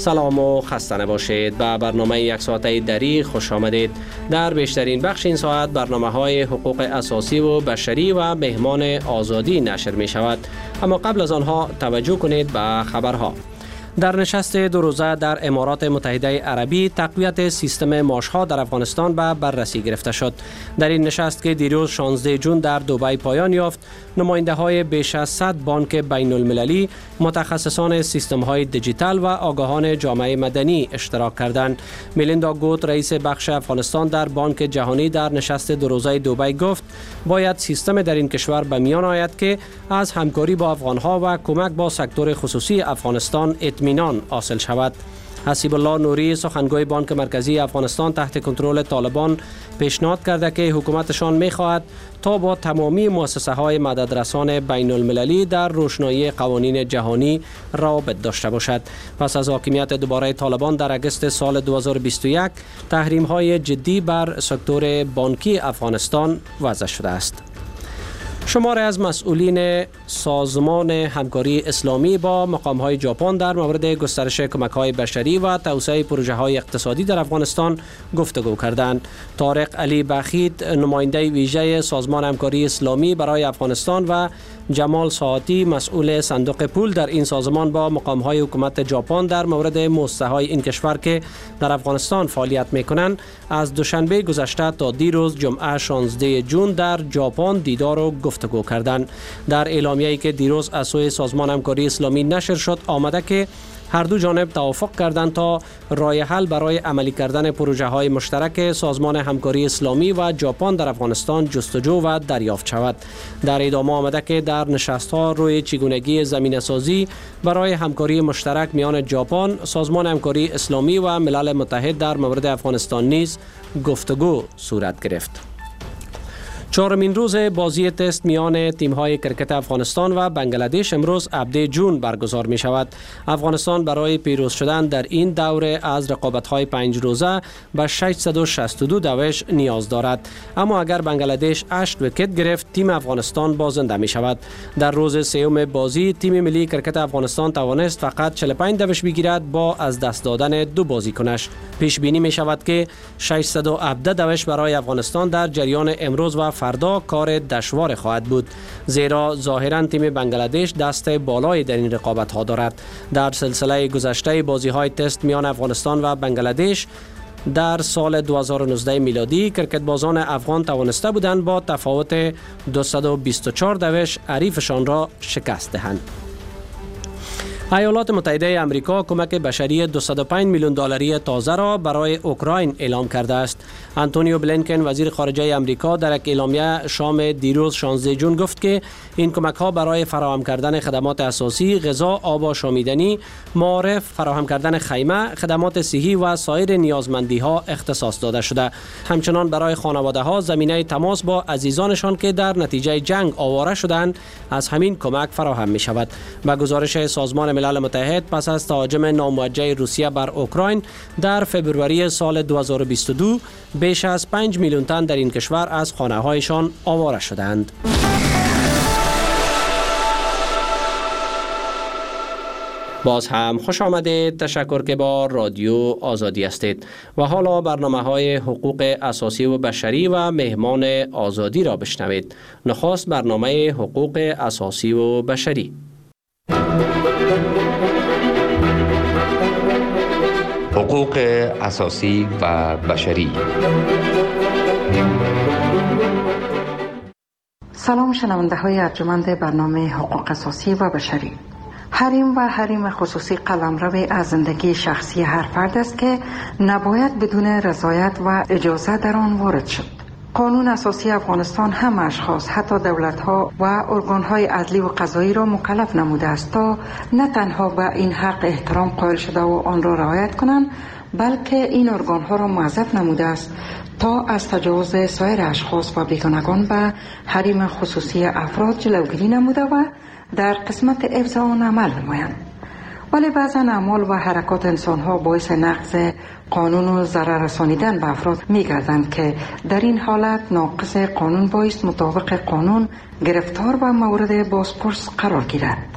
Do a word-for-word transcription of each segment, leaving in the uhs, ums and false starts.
سلام و خسته نباشید. به برنامه یک ساعته دری خوش آمدید. در بیشترین بخش این ساعت برنامه های حقوق اساسی و بشری و مهمان آزادی نشر می شود. اما قبل از آنها توجه کنید به خبرها. در نشست دو روزه در امارات متحده عربی تقویت سیستم معاشها در افغانستان به بررسی گرفته شد. در این نشست که دیروز شانزده جون در دبی پایان یافت، نماینده های بیش از صد بانک بین المللی، متخصصان سیستم های دیجیتال و آگاهان جامعه مدنی اشتراک کردند. میلیندا گوت، رئیس بخش افغانستان در بانک جهانی، در نشست دو روزه دبی گفت باید سیستم در این کشور به میان آید که از همکاری با افغانها و کمک با سکتور خصوصی افغانستان اطمینان حاصل شود. حسیب الله نوری، سخنگوی بانک مرکزی افغانستان تحت کنترل طالبان، پیشنهاد کرده که حکومتشان می‌خواهد تا با تمامی مؤسسه‌های مددرسان بین المللی در روشنایی قوانین جهانی روابط داشته باشد. پس از حاکمیت دوباره طالبان در اگست سال دو هزار و بیست و یک، تحریم‌های جدی بر سکتور بانکی افغانستان وضع شده است. شماری از مسئولین سازمان همکاری اسلامی با مقام‌های ژاپن در مورد گسترش کمک‌های بشری و توسعه پروژه‌های اقتصادی در افغانستان گفتگو کردند. طارق علی بخیت، نماینده ویژه سازمان همکاری اسلامی برای افغانستان، و جمال ساعتی، مسئول صندوق پول در این سازمان، با مقام‌های حکومت ژاپن در مورد مؤسسه‌های این کشور که در افغانستان فعالیت می‌کنند از دوشنبه گذشته تا دیروز جمعه شانزده جون در ژاپن دیدار و گفتگو کردند. در اعلامیه‌ای که دیروز از سوی سازمان همکاری اسلامی نشر شد آمده که هر دو جانب توافق کردند تا راه حل برای عملی کردن پروژه‌های مشترک سازمان همکاری اسلامی و ژاپن در افغانستان جستجو و دریافت شود. در ادامه آمده که در نشست‌ها روی چگونگی زمینه‌سازی برای همکاری مشترک میان ژاپن، سازمان همکاری اسلامی و ملل متحد در مورد افغانستان نیز گفتگو صورت گرفت. چهارمین روز بازی تست میان تیم‌های کرکت افغانستان و بنگلادش امروز هفده جون برگزار می شود. افغانستان برای پیروز شدن در این دوره از رقابت‌های پنج روزه به ششصد و شصت و دو دوش نیاز دارد. اما اگر بنگلادش هشت ویکت گرفت، تیم افغانستان بازنده می شود. در روز سوم بازی تیم ملی کرکت افغانستان توانست فقط چهل و پنج دوش بگیرد با از دست دادن دو بازیکنش. پیش بینی می شود که ششصد و هفده دوش برای افغانستان در جریان امروز و فردا کار دشوار خواهد بود، زیرا ظاهراً تیم بنگلادش دست بالایی در این رقابت ها دارد. در سلسله گذشته بازی های تست میان افغانستان و بنگلادش در سال دو هزار و نوزده میلادی کرکت بازان افغان توانسته بودند با تفاوت دویست و بیست و چهار دوش حریفشان را شکست دهند. ایالات متحده آمریکا کمک بشری دویست و پنج میلیون دلاری تازه را برای اوکراین اعلام کرده است. آنتونیو بلینکن، وزیر خارجه آمریکا، در یک اعلامیه شام دیروز شانزده جون گفت که این کمک ها برای فراهم کردن خدمات اساسی، غذا، آب آشامیدنی، معارف، فراهم کردن خیمه، خدمات صحی و سایر نیازمندی ها اختصاص داده شده. همچنان برای خانواده ها زمینه تماس با عزیزانشان که در نتیجه جنگ آواره شدند از همین کمک فراهم می شود. با گزارش سازمان ملل متحد، پس از تهاجم ناموجه روسیه بر اوکراین در فبروری سال دو هزار و بیست و دو، بیش از پنج میلیون تن در این کشور از خانه هایشان آواره شدند. باز هم خوش آمدید. تشکر که با رادیو آزادی هستید. و حالا برنامه های حقوق اساسی و بشری و مهمان آزادی را بشنوید. نخست برنامه حقوق اساسی و بشری. حقوق اساسی و بشری. سلام شنونده های ارجمند برنامه حقوق اساسی و بشری. حریم و حریم خصوصی قلمرو از زندگی شخصی هر فرد است که نباید بدون رضایت و اجازه در آن وارد شد. قانون اساسی افغانستان هم اشخاص، حتی دولت‌ها و ارگان‌های عدلی و قضایی را مکلف نموده است تا نه تنها به این حق احترام قائل شده و آن را رعایت کنند، بلکه این ارگان‌ها را موظف نموده است تا از تجاوز سایر اشخاص و بیگانگان به حریم خصوصی افراد جلوگیری نموده و در قسمت حفظ آن عمل نمایند. ولی بعضا اعمال و حرکات انسان‌ها باعث نقض قانون و ضرر رسانیدن به افراد می‌گردند که در این حالت ناقض قانون باعث مطابق قانون گرفتار و مورد بازپرس قرار گیرد.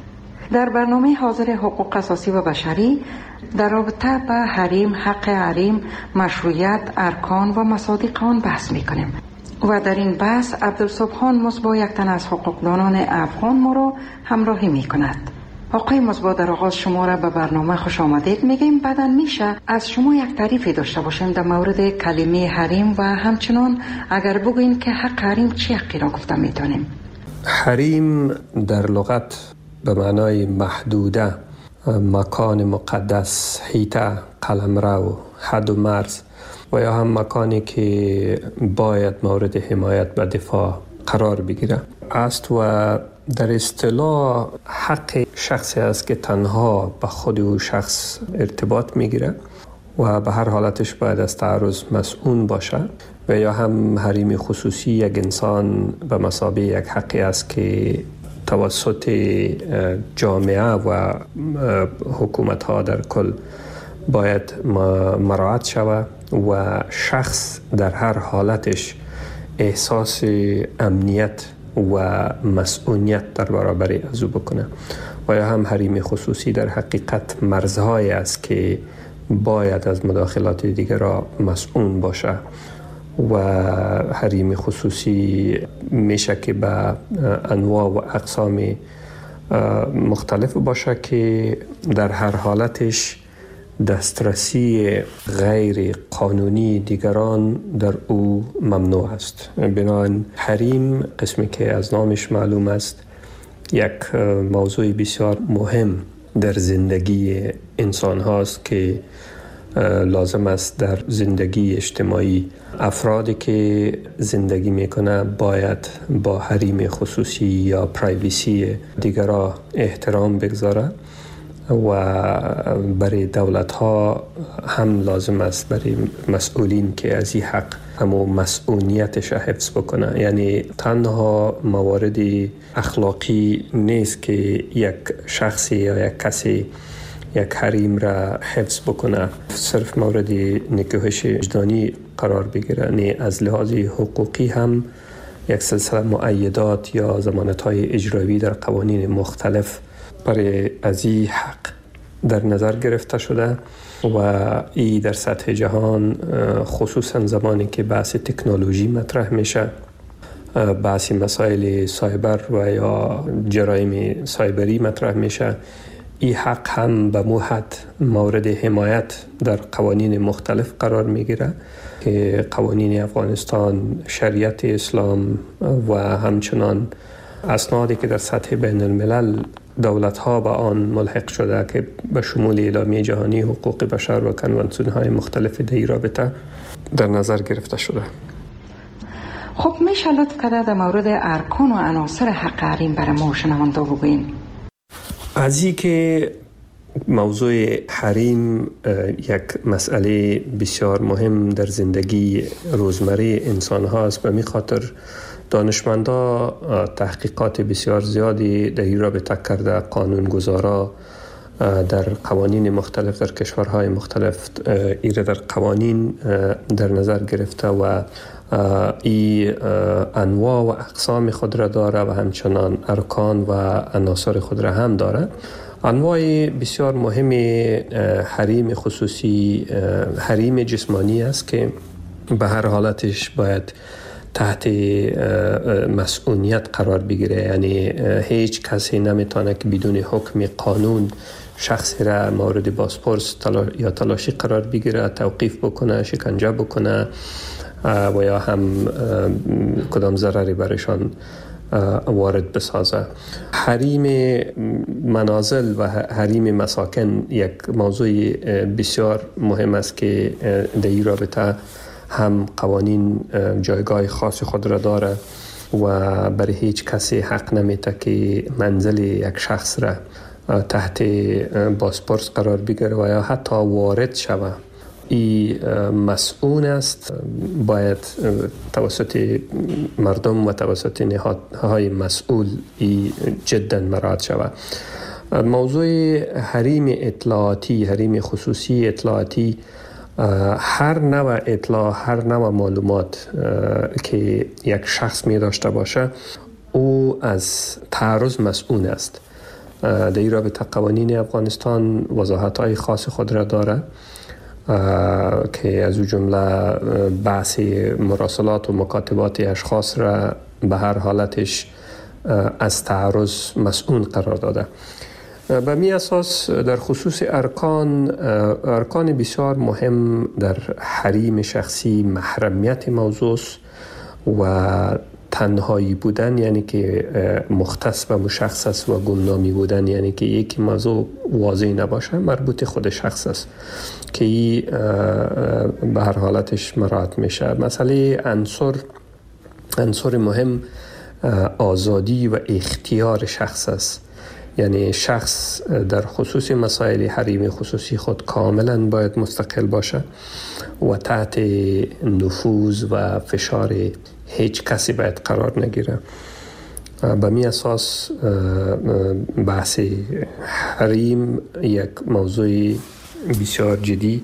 در برنامه حاضر حقوق اساسی و بشری در رابطه به حریم، حق حریم، مشروعیت، ارکان و مصادیق آن بحث میکنیم و در این بحث عبدالسبحان مصباح یک تن از حقوقدانان افغان ما را همراهی میکند. آقای مصباح، در آغاز شما را به برنامه خوش آمدید میگیم. بعدا میشه از شما یک تعریفی داشته باشیم در مورد کلمه حریم و همچنان اگر بگوین که حق حریم چی حقی را گفته میتونیم؟ حریم در لغت به معنای محدوده، مکان مقدس، حیطه، قلمرو، حد و مرز و یا هم مکانی که باید مورد حمایت و دفاع قرار بگیره است و در اصطلاح حق شخصی است که تنها به خود او شخص ارتباط میگیره و به هر حالتش باید از تعرض مسئول باشه و یا هم حریم خصوصی یک انسان به مثابه یک حقی است که توسط جامعه و حکومت ها در کل باید مراعات شود و شخص در هر حالتش احساس امنیت و مسئولیت در برابر از او بکنه و یا هم حریم خصوصی در حقیقت مرزهایی است که باید از مداخلات دیگر را مسئول باشه و حریم خصوصی میشه که به انواع و اقسام مختلف باشه که در هر حالتش دسترسی غیر قانونی دیگران در او ممنوع است. بنابراین حریم، قسمی که از نامش معلوم است، یک موضوع بسیار مهم در زندگی انسان هاست که لازم است در زندگی اجتماعی افرادی که زندگی میکنه باید با حریم خصوصی یا پرایویسی دیگران احترام بگذاره و برای دولت ها هم لازم است برای مسئولین که از این حق همو مسئولیتش حفظ بکنه. یعنی تنها موارد اخلاقی نیست که یک شخصی یا یک کسی یک حریم را حفظ بکنه، صرف مورد نکوهش وجدانی قرار بگیره. یعنی از لحاظ حقوقی هم یک سلسله مؤیدات یا ضمانت‌های اجرایی در قوانین مختلف برای از این حق در نظر گرفته شده و ای در سطح جهان خصوصا زمانی که بحث تکنولوژی مطرح میشه، بحث مسائل سایبر و یا جرایم سایبری مطرح میشه، این حق هم به موحد مورد حمایت در قوانین مختلف قرار میگیره که قوانین افغانستان، شریعت اسلام و همچنان اسنادی که در سطح بین الملل دولت ها به آن ملحق شده که به شمول اعلامیه جهانی حقوق بشر و کنوانسیون های مختلف در این رابطه در نظر گرفته شده. خب میشه لطف کرده در مورد ارکان و عناصر حق حریم برای ما شنونده بگوین؟ از این که موضوع حریم یک مسئله بسیار مهم در زندگی روزمره انسان هاست، به می خاطر دانشمندا تحقیقات بسیار زیادی در این رابطه کرده، قانونگذارا در قوانین مختلف در کشورهای مختلف ایره در قوانین در نظر گرفته و ای انواع و اقسام خود را داره و همچنان ارکان و عناصر خود را هم داره. انواع بسیار مهم حریم خصوصی حریم جسمانی است که به هر حالتش باید تحت مسئولیت قرار بگیره. یعنی هیچ کسی نمیتونه که بدون حکم قانون شخصی را مورد بازپرس تلا یا تلاشی قرار بگیره، توقیف بکنه، شکنجه بکنه و یا هم کدام ضرری برایشان وارد بسازه. حریم منازل و حریم مساکن یک موضوع بسیار مهم است که در این رابطه هم قوانین جایگاه خاص خود را داره و برای هیچ کسی حق نمیده که منزل یک شخص را تحت بازپرس قرار بگیره و یا حتی وارد شود. این مسئول است، باید توسط مردم و توسط نهادهای مسئول ای جدا مراعات شود. موضوع حریم اطلاعاتی، حریم خصوصی اطلاعاتی، هر نوع اطلاع، هر نوع معلومات که یک شخص می داشته باشه او از تعرض مسئول است. در این رابطه قوانین افغانستان وضاحت‌های خاص خود را داره که از او جمله بحث مراسلات و مکاتبات اشخاص را به هر حالتش از تعرض مسئول قرار داده. به می اساس در خصوص ارکان ارکان بسیار مهم در حریم شخصی محرمیت موضوع و تنهایی بودن، یعنی که مختص و مشخص است، و گمنامی بودن، یعنی که یک موضوع واضح نباشه، مربوط خود شخص است که این به هر حالتش مراعات میشه. مسئله عنصر عنصر مهم آزادی و اختیار شخص است، یعنی شخص در خصوص مسائل حریم خصوصی خود کاملا باید مستقل باشه و تحت نفوذ و فشار هیچ کسی باید قرار نگیره. به می اساس بحث حریم یک موضوع بسیار جدی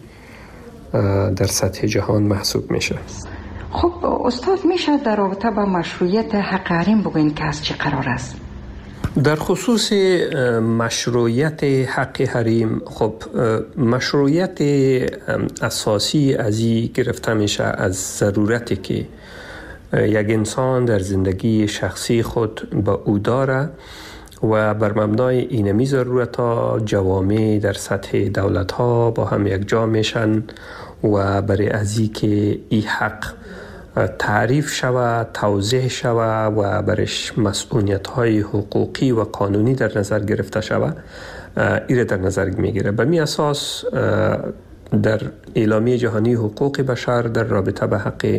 در سطح جهان محسوب میشه. خب استاد، میشه در رابطه با مشروعیت حق حریم بگوین که از چه قرار است؟ در خصوص مشروعیت حق حریم، خب مشروعیت اساسی از این گرفته میشه از ضرورتی که یک انسان در زندگی شخصی خود با او داره و بر مبنای اینمی ضرورت ها جوامع در سطح دولت ها با هم یک جا میشن و برای ازی که این حق تعریف شود، توضیح شود و برش مسئولیت های حقوقی و قانونی در نظر گرفته شود، ایره در نظر میگیره. به می اساس در اعلامیه جهانی حقوق بشر در رابطه به حق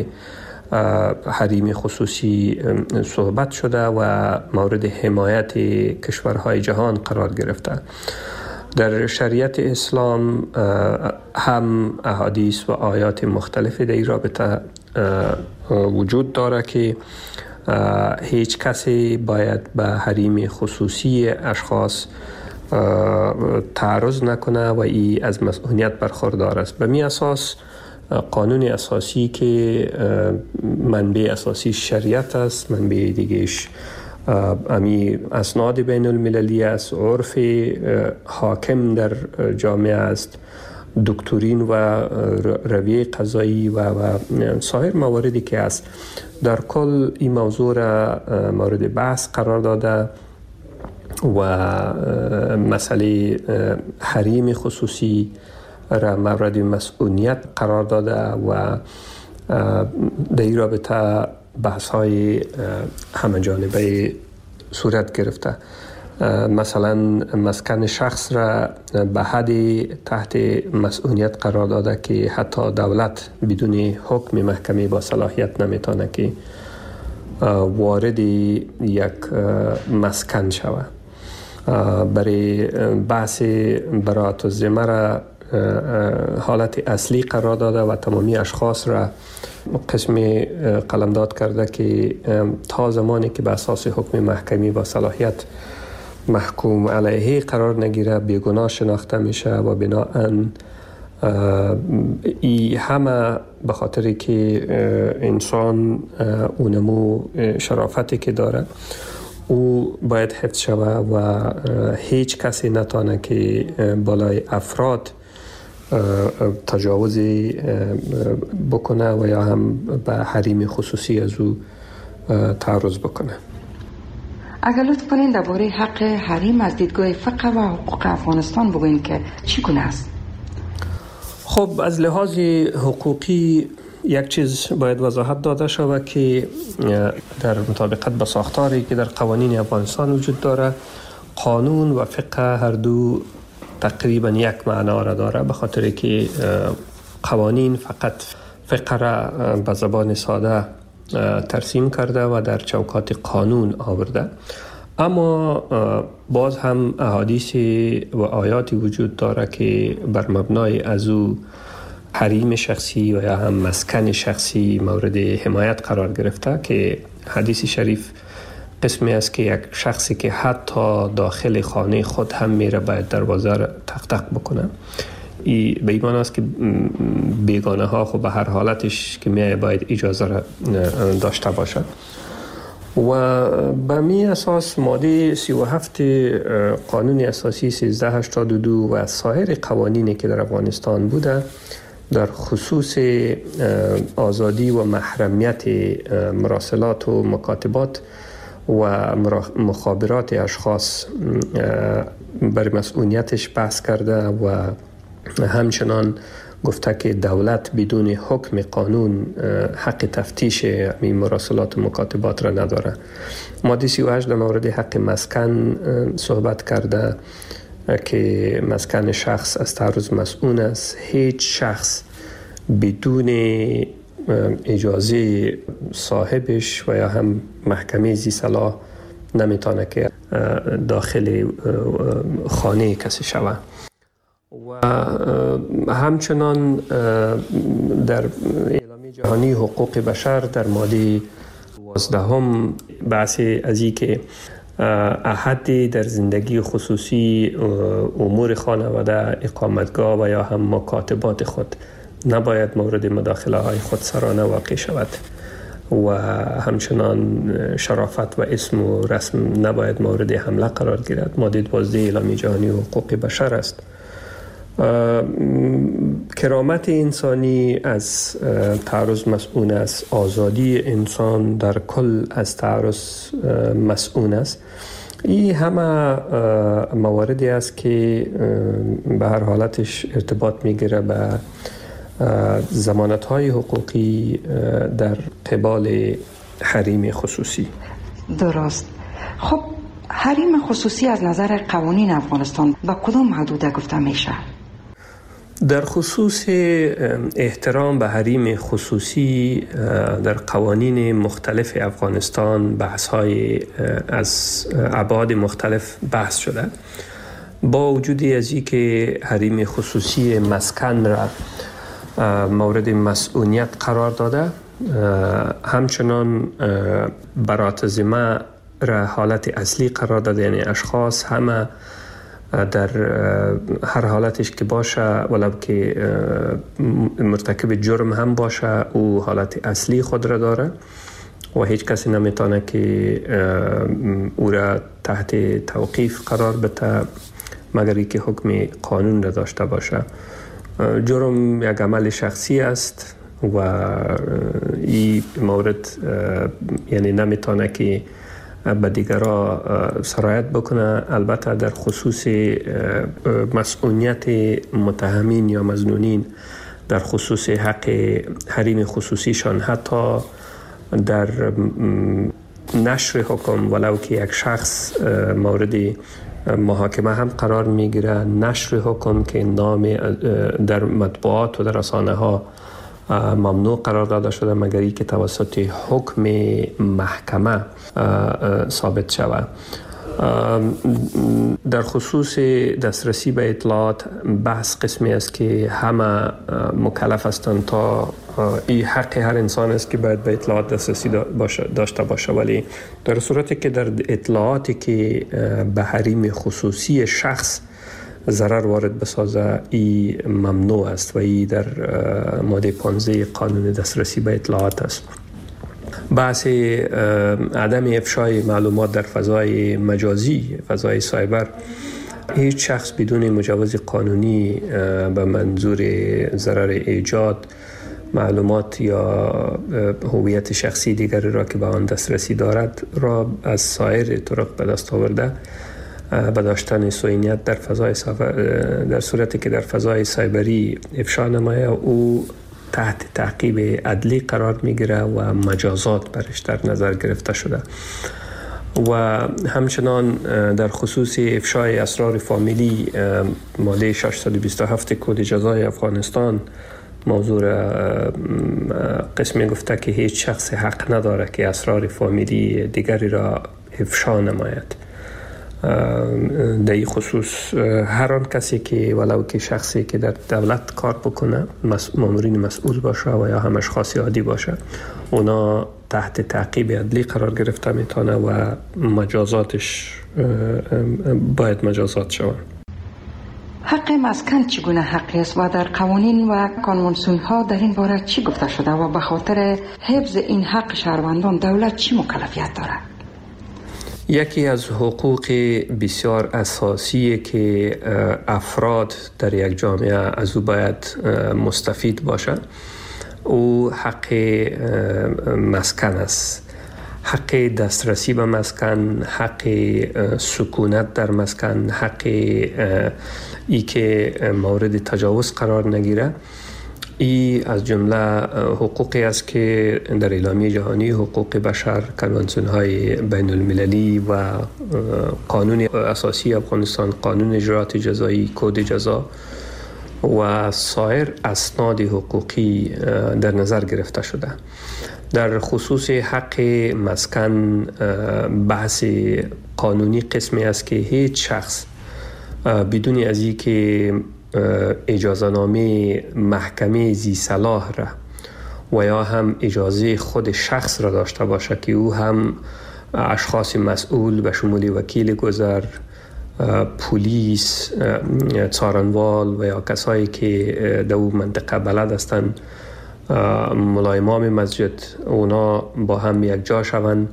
حریم خصوصی صحبت شده و مورد حمایت کشورهای جهان قرار گرفته. در شریعت اسلام هم احادیث و آیات مختلف در این رابطه وجود داره که هیچ کسی باید به حریم خصوصی اشخاص تعرض نکنه و ای از مسئولیت برخوردار است. به می اساس قانون اساسی که منبع اساسی شریعت است، منبع دیگهش امی اسناد بین المللی است، عرف حاکم در جامعه است، دکترین و رویه قضایی و, و سایر مواردی که است. در کل این موضوع را مورد بحث قرار داده و مسئله حریم خصوصی را مورد مسئولیت قرار داده و در این رابطه بحث های همه جانبه صورت گرفته. مثلا مسکن شخص را به حد تحت مسئولیت قرار داده که حتی دولت بدون حکم محکمه با صلاحیت نمیتونه که وارد یک مسکن شود. برای بحث براءت الذمه را حالت اصلی قرار داده و تمامی اشخاص را قسم قلمداد کرده که تا زمانی که به اساس حکم محکمی با صلاحیت محکوم علیه قرار نگیره بیگناه شناخته میشه و بناهن ای همه به خاطری که انسان اونمو شرافتی که داره او باید حفظ شوه و هیچ کسی نتانه که بالای افراد تجاوزی بکنه و یا هم به حریم خصوصی از او تعرض بکنه. اگر لطف کنین درباره حق حریم از دیدگاه فقه و حقوق افغانستان بگوین که چگونه است؟ خب از لحاظ حقوقی یک چیز باید وضاحت داده شود که در مطابقت با ساختاری که در قوانین افغانستان وجود داره، قانون و فقه هر دو تقریبا یک معنا را داره، به خاطر که قوانین فقط فقه را به زبان ساده ترسیم کرده و در چوکات قانون آورده، اما باز هم احادیث و آیاتی وجود داره که بر مبنای از او حریم شخصی و یا هم مسکن شخصی مورد حمایت قرار گرفته که حدیث شریف قسمی است که یک شخصی که حتی داخل خانه خود هم میره باید دروازه را تق تق بکنه. ای به این معنی است که بیگانه ها خب به هر حالتش که میای باید اجازه را داشته باشد و به می اساس ماده سی و هفت قانون اساسی سیزده هشتاد و دو و سایر قوانینی که در افغانستان بوده در خصوص آزادی و محرمیت مراسلات و مکاتبات و مخابرات اشخاص بر مسئولیتش بحث کرده و همچنان گفته که دولت بدون حکم قانون حق تفتیش این مراسلات و مکاتبات را نداره. ماده سی و هشت در مورد حق مسکن صحبت کرده که مسکن شخص از تعرض مسئول است. هیچ شخص بدون اجازه صاحبش و یا هم محکمه ذی صلاح نمیتونه که داخل خانه کسی شود. و همچنان در اعلامیه جهانی حقوق بشر در ماده دوازده هم بحث از این که احد در زندگی خصوصی امور خانواده، اقامتگاه و یا هم مکاتبات خود نباید مورد مداخله های خودسرانه واقع شود و همچنان شرافت و اسم و رسم نباید مورد حمله قرار گیرد. ماده دوازده اعلامیه جهانی حقوق بشر است. کرامت انسانی از تعرض مسئول است. آزادی انسان در کل از تعرض مسئول است. این همه مواردی است که به هر حالتش ارتباط میگیره به ضمانت‌های حقوقی در قبال حریم خصوصی. درست. خب حریم خصوصی از نظر قوانین افغانستان با کدام حدود گفته میشه؟ در خصوص احترام به حریم خصوصی در قوانین مختلف افغانستان بحث‌های از ابعاد مختلف بحث شده. با وجود از این که حریم خصوصی مسکن را مورد مسئولیت قرار داده، همچنان برات ذمه را حالت اصلی قرار داده، یعنی اشخاص همه در هر حالتش که باشه ولو که مرتکب جرم هم باشه او حالت اصلی خود را داره و هیچ کسی نمیتونه که او را تحت توقیف قرار بده مگر اینکه حکم قانون را داشته باشه. جرم یک عمل شخصی است و این مورد یعنی نمیتونه که به دیگرها سرایت بکنه. البته در خصوص مسئولیت متهمین یا مظنونین در خصوص حق حریم خصوصیشان، حتی در نشر حکم ولو که یک شخص مورد محاکمه هم قرار میگیره، نشر حکم که نام در مطبوعات و در رسانه ها ممنوع قرار داده شده مگر اینکه توسط حکم محکمه ثابت شود. در خصوص دسترسی به اطلاعات بحث قسمی است که همه مکلف هستند تا این حق هر انسان است که باید به اطلاعات دسترسی داشته باشه، ولی در صورتی که در اطلاعاتی که به حریم خصوصی شخص ضرر وارد بسازه این ممنوع است و این در ماده پانزده قانون دسترسی به اطلاعات است. بحث عدم افشای معلومات در فضای مجازی، فضای سایبر، هیچ شخص بدون مجوز قانونی به منظور ضرر ایجاد معلومات یا هویت شخصی دیگری را که به آن دسترسی دارد را از سایر طرق به دست آورده به داشتن صهیونیت در فضای در صورتی که در فضای سایبری افشا نمایه او تحت تعقیب عدلی قرار میگیره و مجازات برش در نظر گرفته شده. و همچنان در خصوص افشای اسرار فامیلی ماده ششصد و بیست و هفت کد جزای افغانستان موضوع قسمی گفته که هیچ شخص حق نداره که اسرار فامیلی دیگری را افشا نماید. در این خصوص هر آن کسی که ولو که شخصی که در دولت کار بکنه، مامورین مسئول باشه و یا هم اشخاص عادی باشه، اونا تحت تعقیب عدلی قرار گرفته میتونه و مجازاتش باید مجازات شوند. حق مسکن چگونه حقی است و در قوانین و کنوانسیون ها در این باره چی گفته شده و به خاطر حفظ این حق شهروندان دولت چی مکلفیت دارد؟ یکی از حقوق بسیار اساسی که افراد در یک جامعه از او باید مستفید باشند او حق مسکن است. حق دسترسی به مسکن، حق سکونت در مسکن، حق ای که مورد تجاوز قرار نگیره. ای از جمله حقوقی است که در اعلامیه جهانی حقوق بشر، کنوانسیون های بین المللی و قانون اساسی افغانستان، قانون اجرات جزایی، کد جزا و سایر اسناد حقوقی در نظر گرفته شده. در خصوص حق مسکن بحث قانونی قسمی است که هیچ شخص بدون از این که اجازه نامه محکمه ذی صلاح را و یا هم اجازه خود شخص را داشته باشه که او هم اشخاص مسئول به شمول وکیل گذر، پلیس، څارنوال و یا کسایی که در اون منطقه بلد هستند، ملا امام مسجد، اونا با هم یک جا شوند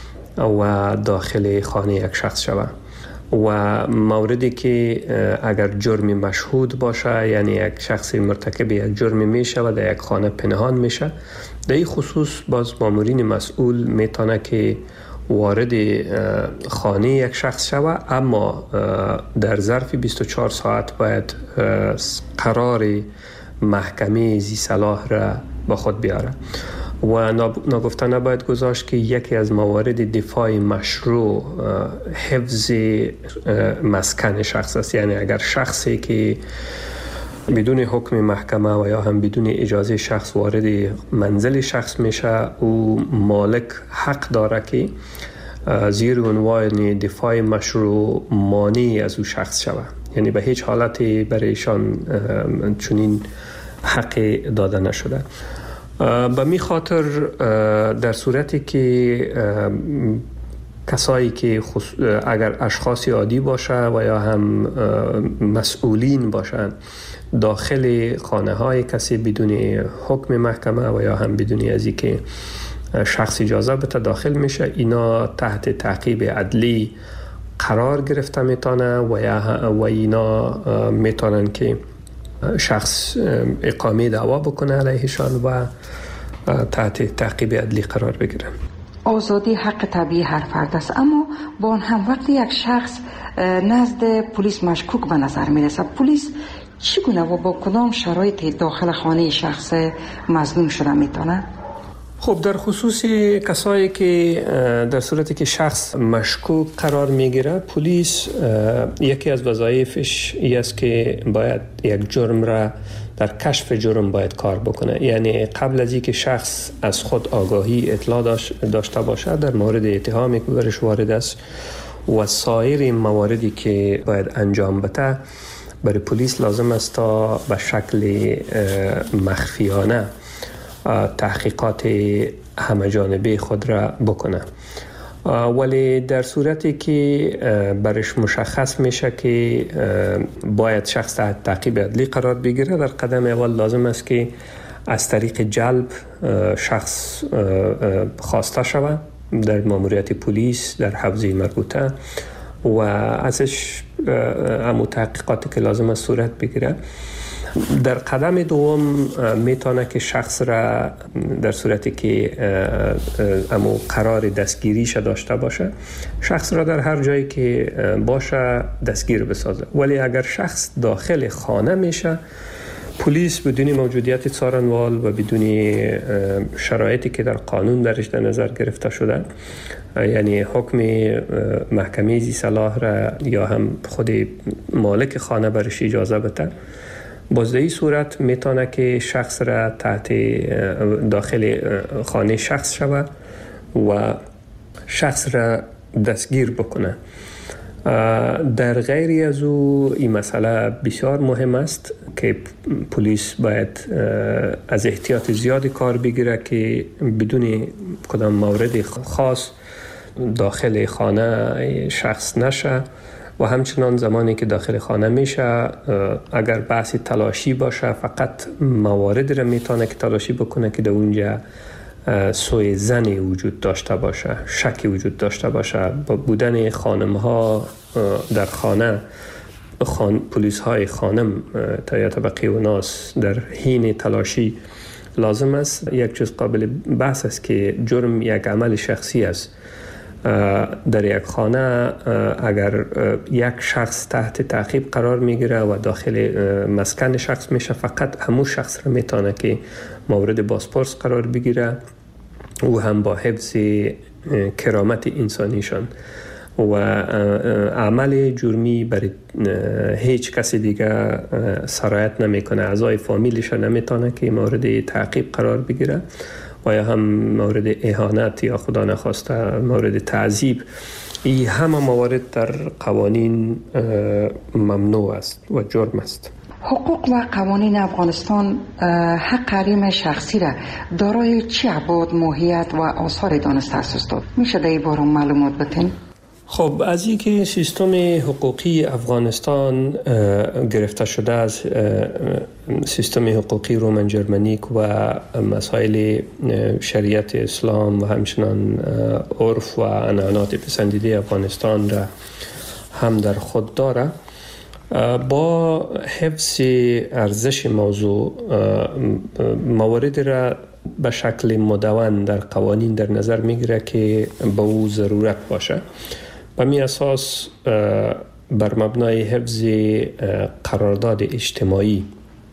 و داخل خانه یک شخص شوند. و موردی که اگر جرم مشهود باشه، یعنی یک شخص مرتکب یک جرم میشه و در یک خانه پنهان میشه، در این خصوص باز مامورین مسئول میتونه که وارد خانه یک شخص شوه، اما در ظرف بیست و چهار ساعت باید قرار محکمه ذی صلاح را با خود بیاره. و ناگفته نباید گذاشت که یکی از موارد دفاع مشروع حفظ مسکن شخص است. یعنی اگر شخصی که بدون حکم محکمه و یا هم بدون اجازه شخص وارد منزل شخص میشه، او مالک حق داره که زیر عنوان دفاع مشروع مانع از او شخص شود. یعنی به هیچ حالتی برایشان چنین حق داده نشده. به می خاطر در صورتی که کسایی که اگر اشخاص عادی باشه و یا هم مسئولین باشند داخل خانه های کسی بدون حکم محکمه و یا هم بدون از اینکه شخص اجازه بده داخل میشه، اینا تحت تعقیب عدلی قرار گرفته میتونه و یا و اینا میتونن که شخص اقامه دعوا بکنه علیهشان و تحت تعقیب عدلی قرار بگیرن. آزادی حق طبیعی هر فرد است، اما با آن هم وقتی یک شخص نزد پلیس مشکوک به نظر میرسه، پلیس چگونه و با کدام شرایط داخل خانه شخص مظنون شده میتونه؟ خب در خصوص کسایی که در صورتی که شخص مشکوک قرار میگیره، پلیس یکی از وظایفش این است که باید یک جرم را در کشف جرم باید کار بکنه. یعنی قبل از اینکه شخص از خود آگاهی اطلاع داشته باشه در مورد اتهامی که برش وارد است و سایر مواردی که باید انجام بده، برای پلیس لازم است تا به شکل مخفیانه تحقیقات همه جانبه خود را بکنه. ولی در صورتی که برش مشخص میشه که باید شخص تحت تعقیب عدلی قرار بگیره، در قدم اول لازم است که از طریق جلب شخص خواسته شود در ماموریت پلیس در حوزه مربوطه و ازش همون تحقیقاتی که لازم است صورت بگیره. در قدم دوم میتونه که شخص را در صورتی که امو قرار دستگیریش داشته باشه، شخص را در هر جایی که باشه دستگیر بسازه. ولی اگر شخص داخل خانه میشه، پلیس بدون موجودیت څارنوال و بدون شرایطی که در قانون درش در نظر گرفته شده، یعنی حکم محکمه ذی صلاح را یا هم خود مالک خانه برش اجازه بده، باز در این صورت میتونه که شخص را تحت داخل خانه شخص شود و شخص را دستگیر بکنه. در غیری از او این مسئله بسیار مهم است که پلیس باید از احتیاط زیادی کار بگیره که بدون کدام مورد خاص داخل خانه شخص نشه و همچنان زمانی که داخل خانه میشه اگر بحث تلاشی باشه فقط موارد را میتونه که تلاشی بکنه که در اونجا سوء ظن وجود داشته باشه، شکی وجود داشته باشه. با بودن خانم ها در خانه، خان... پلیس های خانم تا طبقه و ناس در حین تلاشی لازم است. یک چیز قابل بحث است که جرم یک عمل شخصی است. در یک خانه اگر یک شخص تحت تعقیب قرار میگیره و داخل مسکن شخص میشه، فقط همون شخص را میتونه که مورد بازپرس قرار بگیره و هم با حفظ کرامت انسانیشان و عمل جرمی برای هیچ کسی دیگه سرایت نمیکنه. اعضای فامیلش نمیتونه که مورد تعقیب قرار بگیره و یا هم مورد اهانت یا خدا نخواسته مورد تعذیب. این همه موارد در قوانین ممنوع است و جرم است. حقوق و قوانین افغانستان حق حریم شخصی را دارای چه ابعاد، ماهیت و آثار دانسته است استاد؟ میشه در این باره معلومات بدین؟ خب از اینکه سیستم حقوقی افغانستان گرفته شده از سیستم حقوقی رومن جرمنیک و مسائل شریعت اسلام و همچنان عرف و عنعنات پسندیده افغانستان را هم در خود داره، با حفظ ارزش موضوع موارد را به شکل مدون در قوانین در نظر میگیره که به او ضرورت باشه. به می اساس بر مبنای حفظ قرارداد اجتماعی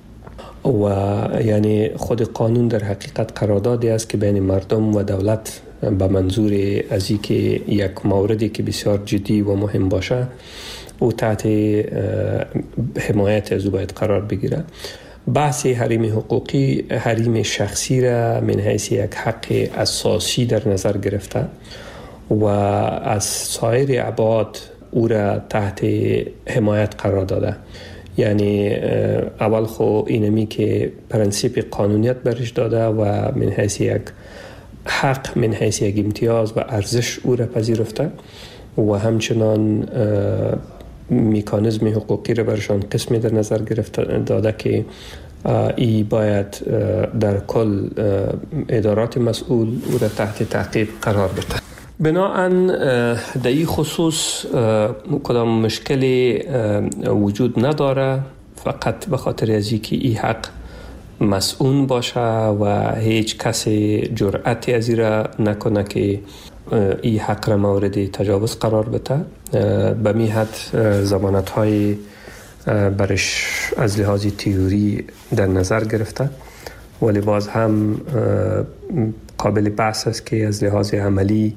و یعنی خود قانون در حقیقت قراردادی است که بین مردم و دولت به منظور از اینکه یک موردی که بسیار جدی و مهم باشه او تحت حمایت از او باید قرار بگیره. بحث حریم حقوقی حریم شخصی را من حیث یک حق اساسی در نظر گرفته و از سایر ابعاد او را تحت حمایت قرار داده. یعنی اول خو اینمی که پرنسیپ قانونیت برش داده و من حیث یک حق، من حیث یک امتیاز و ارزش او را پذیرفته و همچنان میکانیزم حقوقی را برشان قسمی در نظر گرفته داده که ای باید در کل ادارات مسئول او را تحت تعقیب قرار بده. بناهن در این خصوص کدام مشکلی وجود نداره، فقط به خاطر از اینکه این حق مسئول باشه و هیچ کسی جرأتی از این را نکنه که این حق را مورد تجاوز قرار بده. به می حد ضمانت های برش از لحاظ تئوری در نظر گرفته، ولی باز هم قابل بحث است که از لحاظ عملی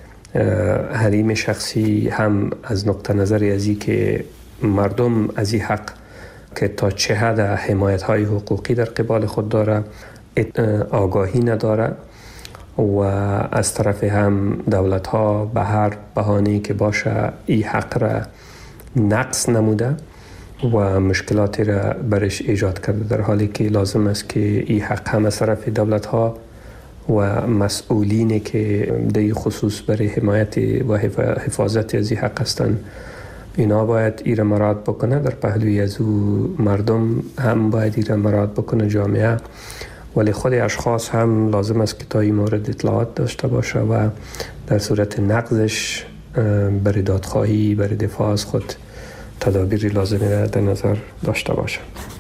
حریم شخصی هم از نقطه نظر از این که مردم از این حق که تا چه حد حمایت های حقوقی در قبال خود داره آگاهی نداره و از طرف هم دولت ها به هر بهانه‌ای که باشه این حق را نقص نموده و مشکلاتی را برش ایجاد کرده، در حالی که لازم است که این حق هم از طرف دولت ها و مسئولینی که در خصوص برای حمایت و حفاظت از این حق هستند اینا باید ایره مراد بکنه. در پهلوی از او مردم هم باید ایره مراد بکنه، جامعه، ولی خود اشخاص هم لازم است که تا این مورد اطلاعات داشته باشه و در صورت نقضش برای دادخواهی برای دفاع از خود تدابیری لازمی را در نظر داشته باشه.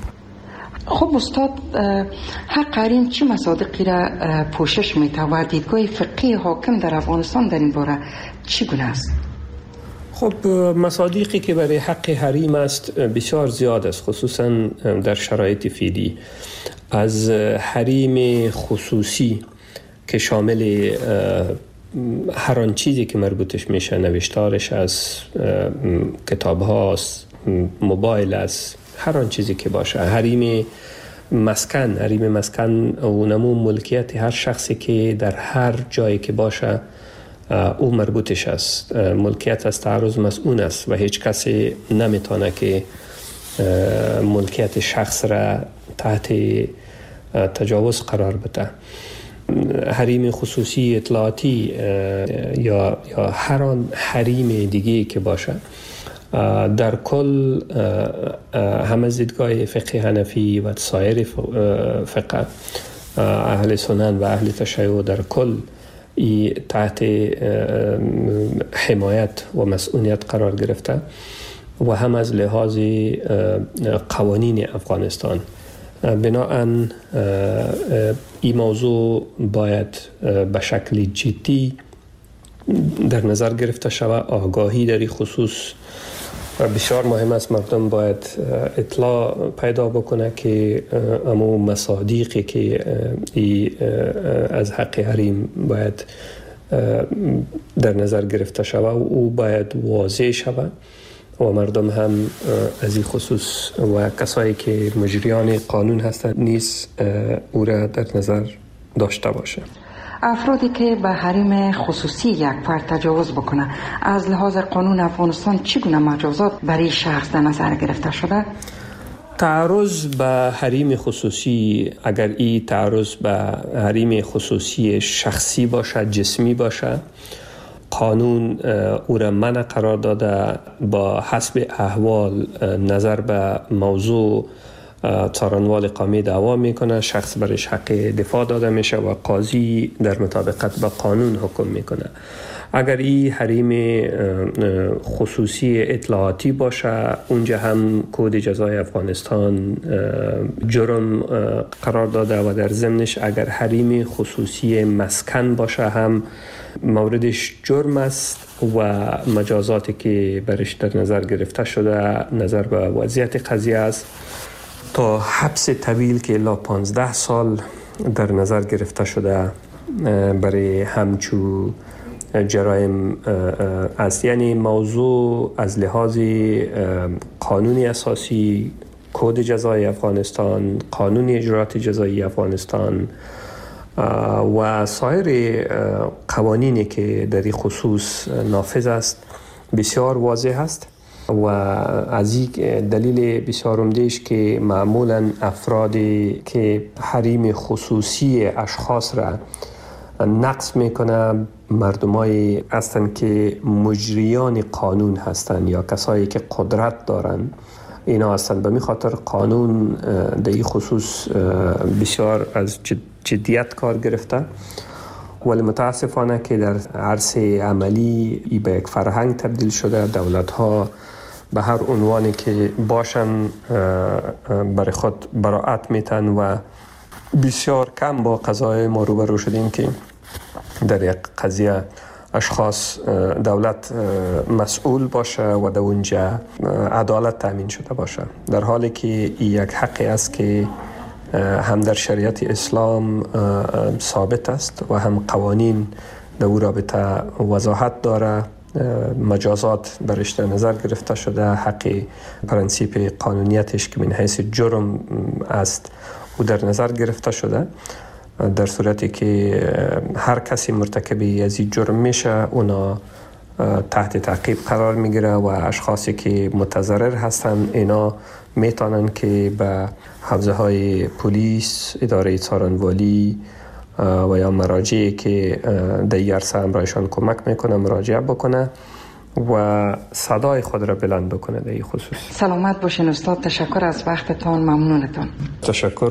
خب استاد، حق حریم چه مصادیقی را پوشش میده و دیدگاه فقهی حاکم در افغانستان در این باره چگونه است؟ خب مصادیقی که برای حق حریم است بسیار زیاد است، خصوصا در شرایط فعلی. از حریم خصوصی که شامل هر آن چیزی که مربوطش میشه، نوشتارش از کتاب هاست، موبایل است، هر آن چیزی که باشه. حریم مسکن، حریم مسکن اونمو ملکیت هر شخصی که در هر جایی که باشه او مربوطش است. ملکیت از تعرض مسئول است و هیچ کسی نمیتونه که ملکیت شخص را تحت تجاوز قرار بده. حریم خصوصی اطلاعاتی یا یا هر آن حریم دیگه که باشه در کل هم از دیدگاه فقه حنفی و سایر فقه اهل سنن و اهل تشیع در کل ای تحت حمایت و مسئولیت قرار گرفته و هم از لحاظ قوانین افغانستان. بناهن این موضوع باید به شکل جدی در نظر گرفته شود. آگاهی در این خصوص بسیار مهم است. مردم باید اطلاع پیدا بکنه که امو مصادیقی که ای از حق حریم باید در نظر گرفته شود و او باید واضح شود و مردم هم از این خصوص و کسایی که مجریان قانون هستند نیز او را در نظر داشته باشه. افرادی که به حریم خصوصی یک فرد تجاوز بکنه از لحاظ قانون افغانستان چگونه مجازات برای شخص در نظر گرفته شده؟ تعرض به حریم خصوصی، اگر این تعرض به حریم خصوصی شخصی باشه، جسمی باشه، قانون او را منع قرار داده. با حسب احوال نظر به موضوع څارنوال قومی دعوا میکنه، شخص برش حق دفاع داده میشه و قاضی در مطابقت با قانون حکم میکنه. اگر این حریم خصوصی اطلاعاتی باشه، اونجا هم کد جزای افغانستان جرم قرار داده و در ضمنش اگر حریم خصوصی مسکن باشه هم موردش جرم است و مجازاتی که برش در نظر گرفته شده نظر به وضعیت قضیه است تا حبس طویل که الا پانزده سال در نظر گرفته شده برای همچو جرایم است. یعنی موضوع از لحاظ قانون اساسی، کد جزای افغانستان، قانون اجرات جزایی افغانستان و سایر قوانینی که در این خصوص نافذ است بسیار واضح است و از این دلیل بسیار عمده‌اش که معمولاً افرادی که حریم خصوصی اشخاص را نقض میکنه مردمایی هستند که مجریان قانون هستند یا کسایی که قدرت دارند. اینا هستند. به می خاطر قانون در این خصوص بسیار از جدیت کار گرفته، ولی متاسفانه که در عرصه عملی ای به یک فرهنگ تبدیل شده. دولت ها به هر عنوانی که باشن برای خود براعت میتن و بسیار کم با قضای ما روبرو شدیم که در یک قضیه اشخاص دولت مسئول باشه و در اونجا عدالت تامین شده باشه، در حالی که یک حقی است که هم در شریعت اسلام ثابت است و هم قوانین در او رابطه وضاحت داره. مجازات برش در نظر گرفته شده، حق پرنسیپ قانونیتش که من حیث جرم است او در نظر گرفته شده. در صورتی که هر کسی مرتکب از این جرم میشه اونا تحت تعقیب قرار میگیره و اشخاصی که متضرر هستن اینا میتونن که به حوزه های پلیس، اداره څارنوالی و یا مراجعی که در این عرصه همراهشان کمک میکنه مراجعه بکنه و صدای خود را بلند بکنه در این خصوص. سلامت باشین استاد، تشکر از وقتتان، ممنونتون. تشکر.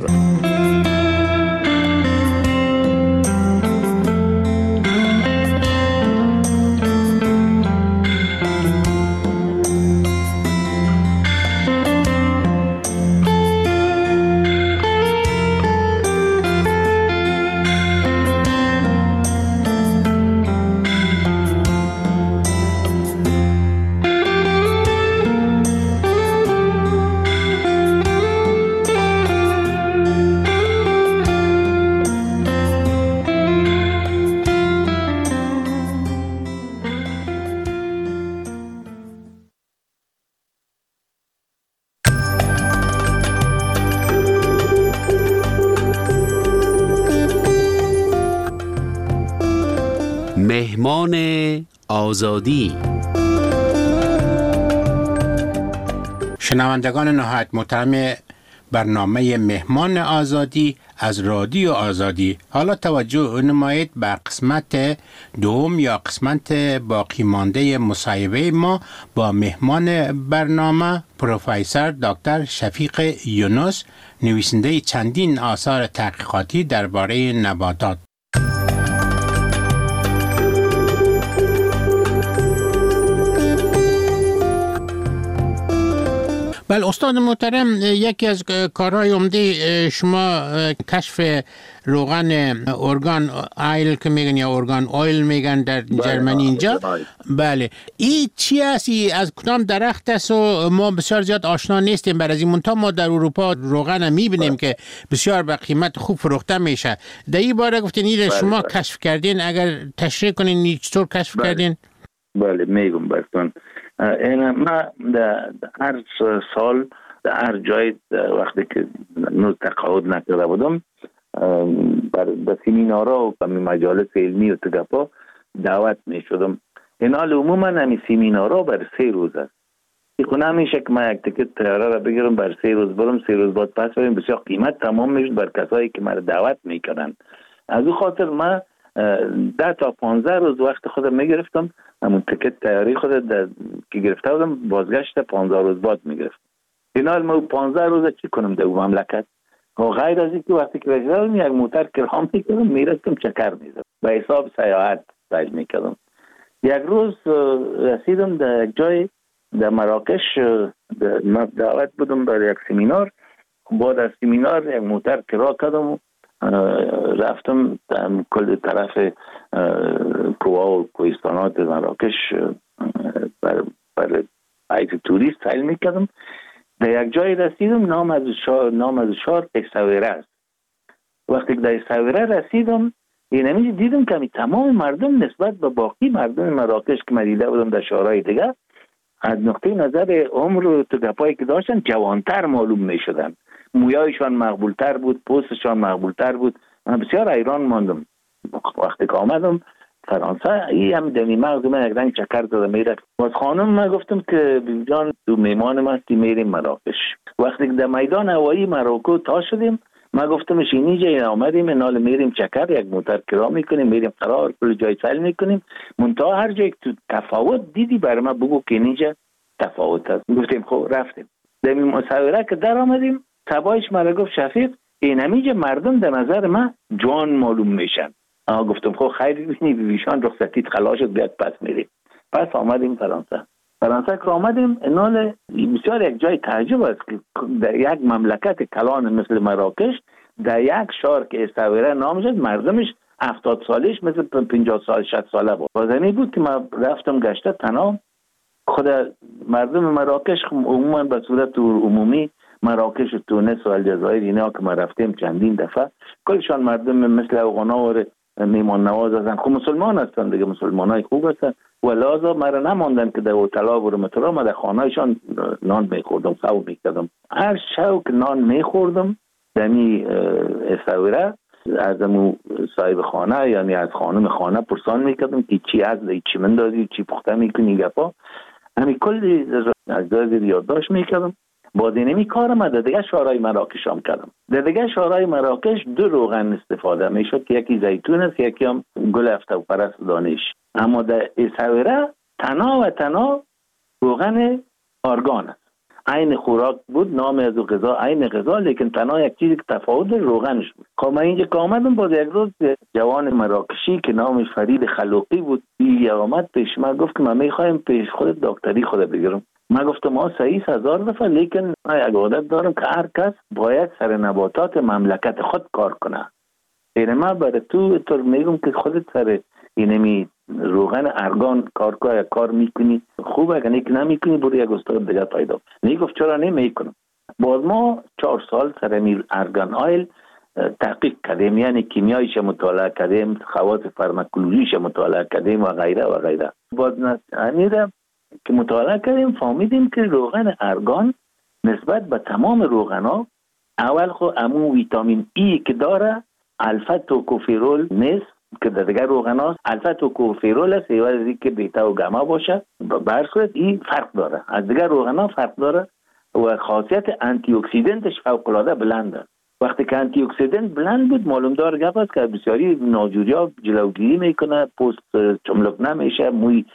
مهمان آزادی. شنوندگان نهایت محترم برنامه مهمان آزادی از رادیو آزادی. حالا توجه نمایید بر قسمت دوم یا قسمت باقی مانده مصاحبه ما با مهمان برنامه پروفسور دکتر شفیق یونس، نویسنده چندین آثار تحقیقاتی درباره نباتات. بله استاد محترم، یکی از کارهای عمده شما کشف روغن ارگان آیل که میگن یا ارگان آیل میگن در جرمنی اینجا. بله این چی است؟ از کدام درخت است و ما بسیار زیاد آشنا نیستیم بر از این منطقه. ما در اروپا روغن میبینیم که بسیار به قیمت خوب فروخته میشه. در این باره گفتین این شما کشف کردین، اگر تشریح کنین چطور کشف کردین؟ بله میگم براتون. این ما در هر سال در هر جای وقتی که نو تقاعد نکرده بودم بر سمینارها و مجالس علمی و تگپا دعوت می شدم. این حال عموما همی سمینارها بر سه روز است. این نمیشه که من یک تکت تیاره را بگیرم بر سه روز برم، سه روز بعد پس برم. بسیار قیمت تمام میشد بر کسایی که مرا دعوت میکنن. از او خاطر من ده تا پانزده روز وقت خودم میگرفتم. همون تکت تیاری خود که گرفته بودم بازگشت پانزده روز بعد میگرفتم. این حال ما پانزده روز چی کنم در مملکت؟ و غیر از اینکه وقتی که رسیدم یک موتر کرام میکردم میرفتم چکر میزدم به حساب سیاحت سعی میکردم. یک روز رسیدم در یک جای در مراکش دعوت بودم برای یک سمینار. بعد از سمینار یک موتر کرا کردم و رفتم کل طرف کوه و کوهستانات مراکش بر بر ایت توریست سیل میکردم. در یک جای رسیدم نام از شهر نام از شهر اساویره است. وقتی که در اساویره رسیدم اینمی دیدم که تمام مردم نسبت به باقی مردم مراکش که من دیده بودم در شهرهای دیگه از نقطه نظر عمر و تگپایی که داشتن جوانتر معلوم میشدن. مویایشان مقبولتر بود، پوستشان مقبولتر بود. من بسیار حیران ماندم. وقتی که آمدم فرانسه ای هم دمی مغز من یک رنگ چکر داده میره. باز خانم من گفتم که بیبی جان تو میمان ما هستی میریم مراکش. وقتی که در میدان هوایی مراکو تا شدیم من گفتم اینجا این آمدیم اینال میریم چکر یک موتر کرا میکنیم میریم قرار کل جای سیل میکنیم. منتها هر جای تو تفاوت دیدی برای من بگو که اینجا تفاوت هست. گفتیم خب رفتیم. در مصاحبه که در آمدیم تبایش مرا گفت شفیق این همیجه مردم در نظر من جوان معلوم میشن. آها گفتم خب خیلی ببینی بیشان رخصتیت خلاص شد بیاد پس میریم. پس آمدیم فرانسه. فرانسه که آمدیم اینال بسیار یک جای تعجب است که در یک مملکت کلان مثل مراکش در یک شهر که اساویره نام شد مردمش هفتاد سالش مثل پنجاه سال شصت ساله بود. واسه بود که من رفتم گشته تنها. خود مردم مراکش عموما به صورت عمومی مراکش و تونس و الجزایر اینا که ما رفتیم چندین دفعه کلشان مردم مثل افغانا و میمان نواز هستن. خب مسلمان هستن دیگه، مسلمان های خوب هستن و لازم مرا نماندن که در اوتلا و مترا ما در خانهشان نان میخوردم خو میکردم. هر شب که نان میخوردم دمی اساویره از امو صاحب خانه یعنی از خانم خانه پرسان میکردم که چی از چی من دادی چی پخته میکنی گپا همین کلی از دادی یادداشت میکردم. با دینمی کارم در دیگه شهرهای مراکش هم کردم. در دیگه شهرهای مراکش دو روغن استفاده میشد که یکی زیتون است یکی هم گل افتو پرست دانش. اما در اساویره تنها و تنها روغن آرگان است. عین خوراک بود، نام از غذا عین غذا، لیکن تنها یک چیزی که تفاوت روغنش بود. خب من اینجا که آمدم باز یک روز جوان مراکشی که نامش فرید خلوقی بود این آمد پیش من گفت که من میخوایم پیش خود دکتری خود بگیرم. من گفتم ما سه هزار دفعه لیکن من یک عادت دارم که هر کس باید سر نباتات مملکت خود کار کنه. این من برای تو طور میگم که خودت سر اینمی روغن ارگان کار کنی کار میکنی خوبه، اگه نیک نمیکنی برو یک استاد دیگه پیدا. نی گفت چرا نمیکنم. باز ما چهار سال سر میل ارگان آیل تحقیق کردیم، یعنی کیمیایش مطالعه کردیم، خواص فارماکولوژیش مطالعه کردیم و غیره و غیره. باز نمیره که مطالعه کردیم فهمیدیم که روغن ارگان نسبت به تمام روغنا اول خو امون ویتامین ای که داره الفا توکوفیرول نیست که در دیگر روغن هاست. الفا توکوفیرول است ایوازی که بیتا و گاما باشه. به هر صورت این فرق داره از دیگر روغن ها فرق داره و خاصیت آنتی اکسیدنتش فوق العاده بلند است. وقتی که آنتی اکسیدنت بلند بود معلوم دار گپ است که بسیاری ناجوریا جلوگیری میکنه، پوست چملق نمیشه، موی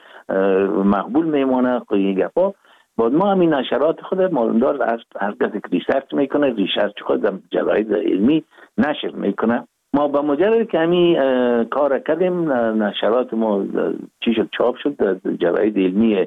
مقبول میمونه، این گپا. بعد ما همین نشرات خود معلوم دار هر کسی که ریسرچ میکنه ریسرچ خود در جراید علمی نشر میکنه. ما با مجرد که همین کار کردیم نشرات ما چی شد چاپ شد در جراید علمی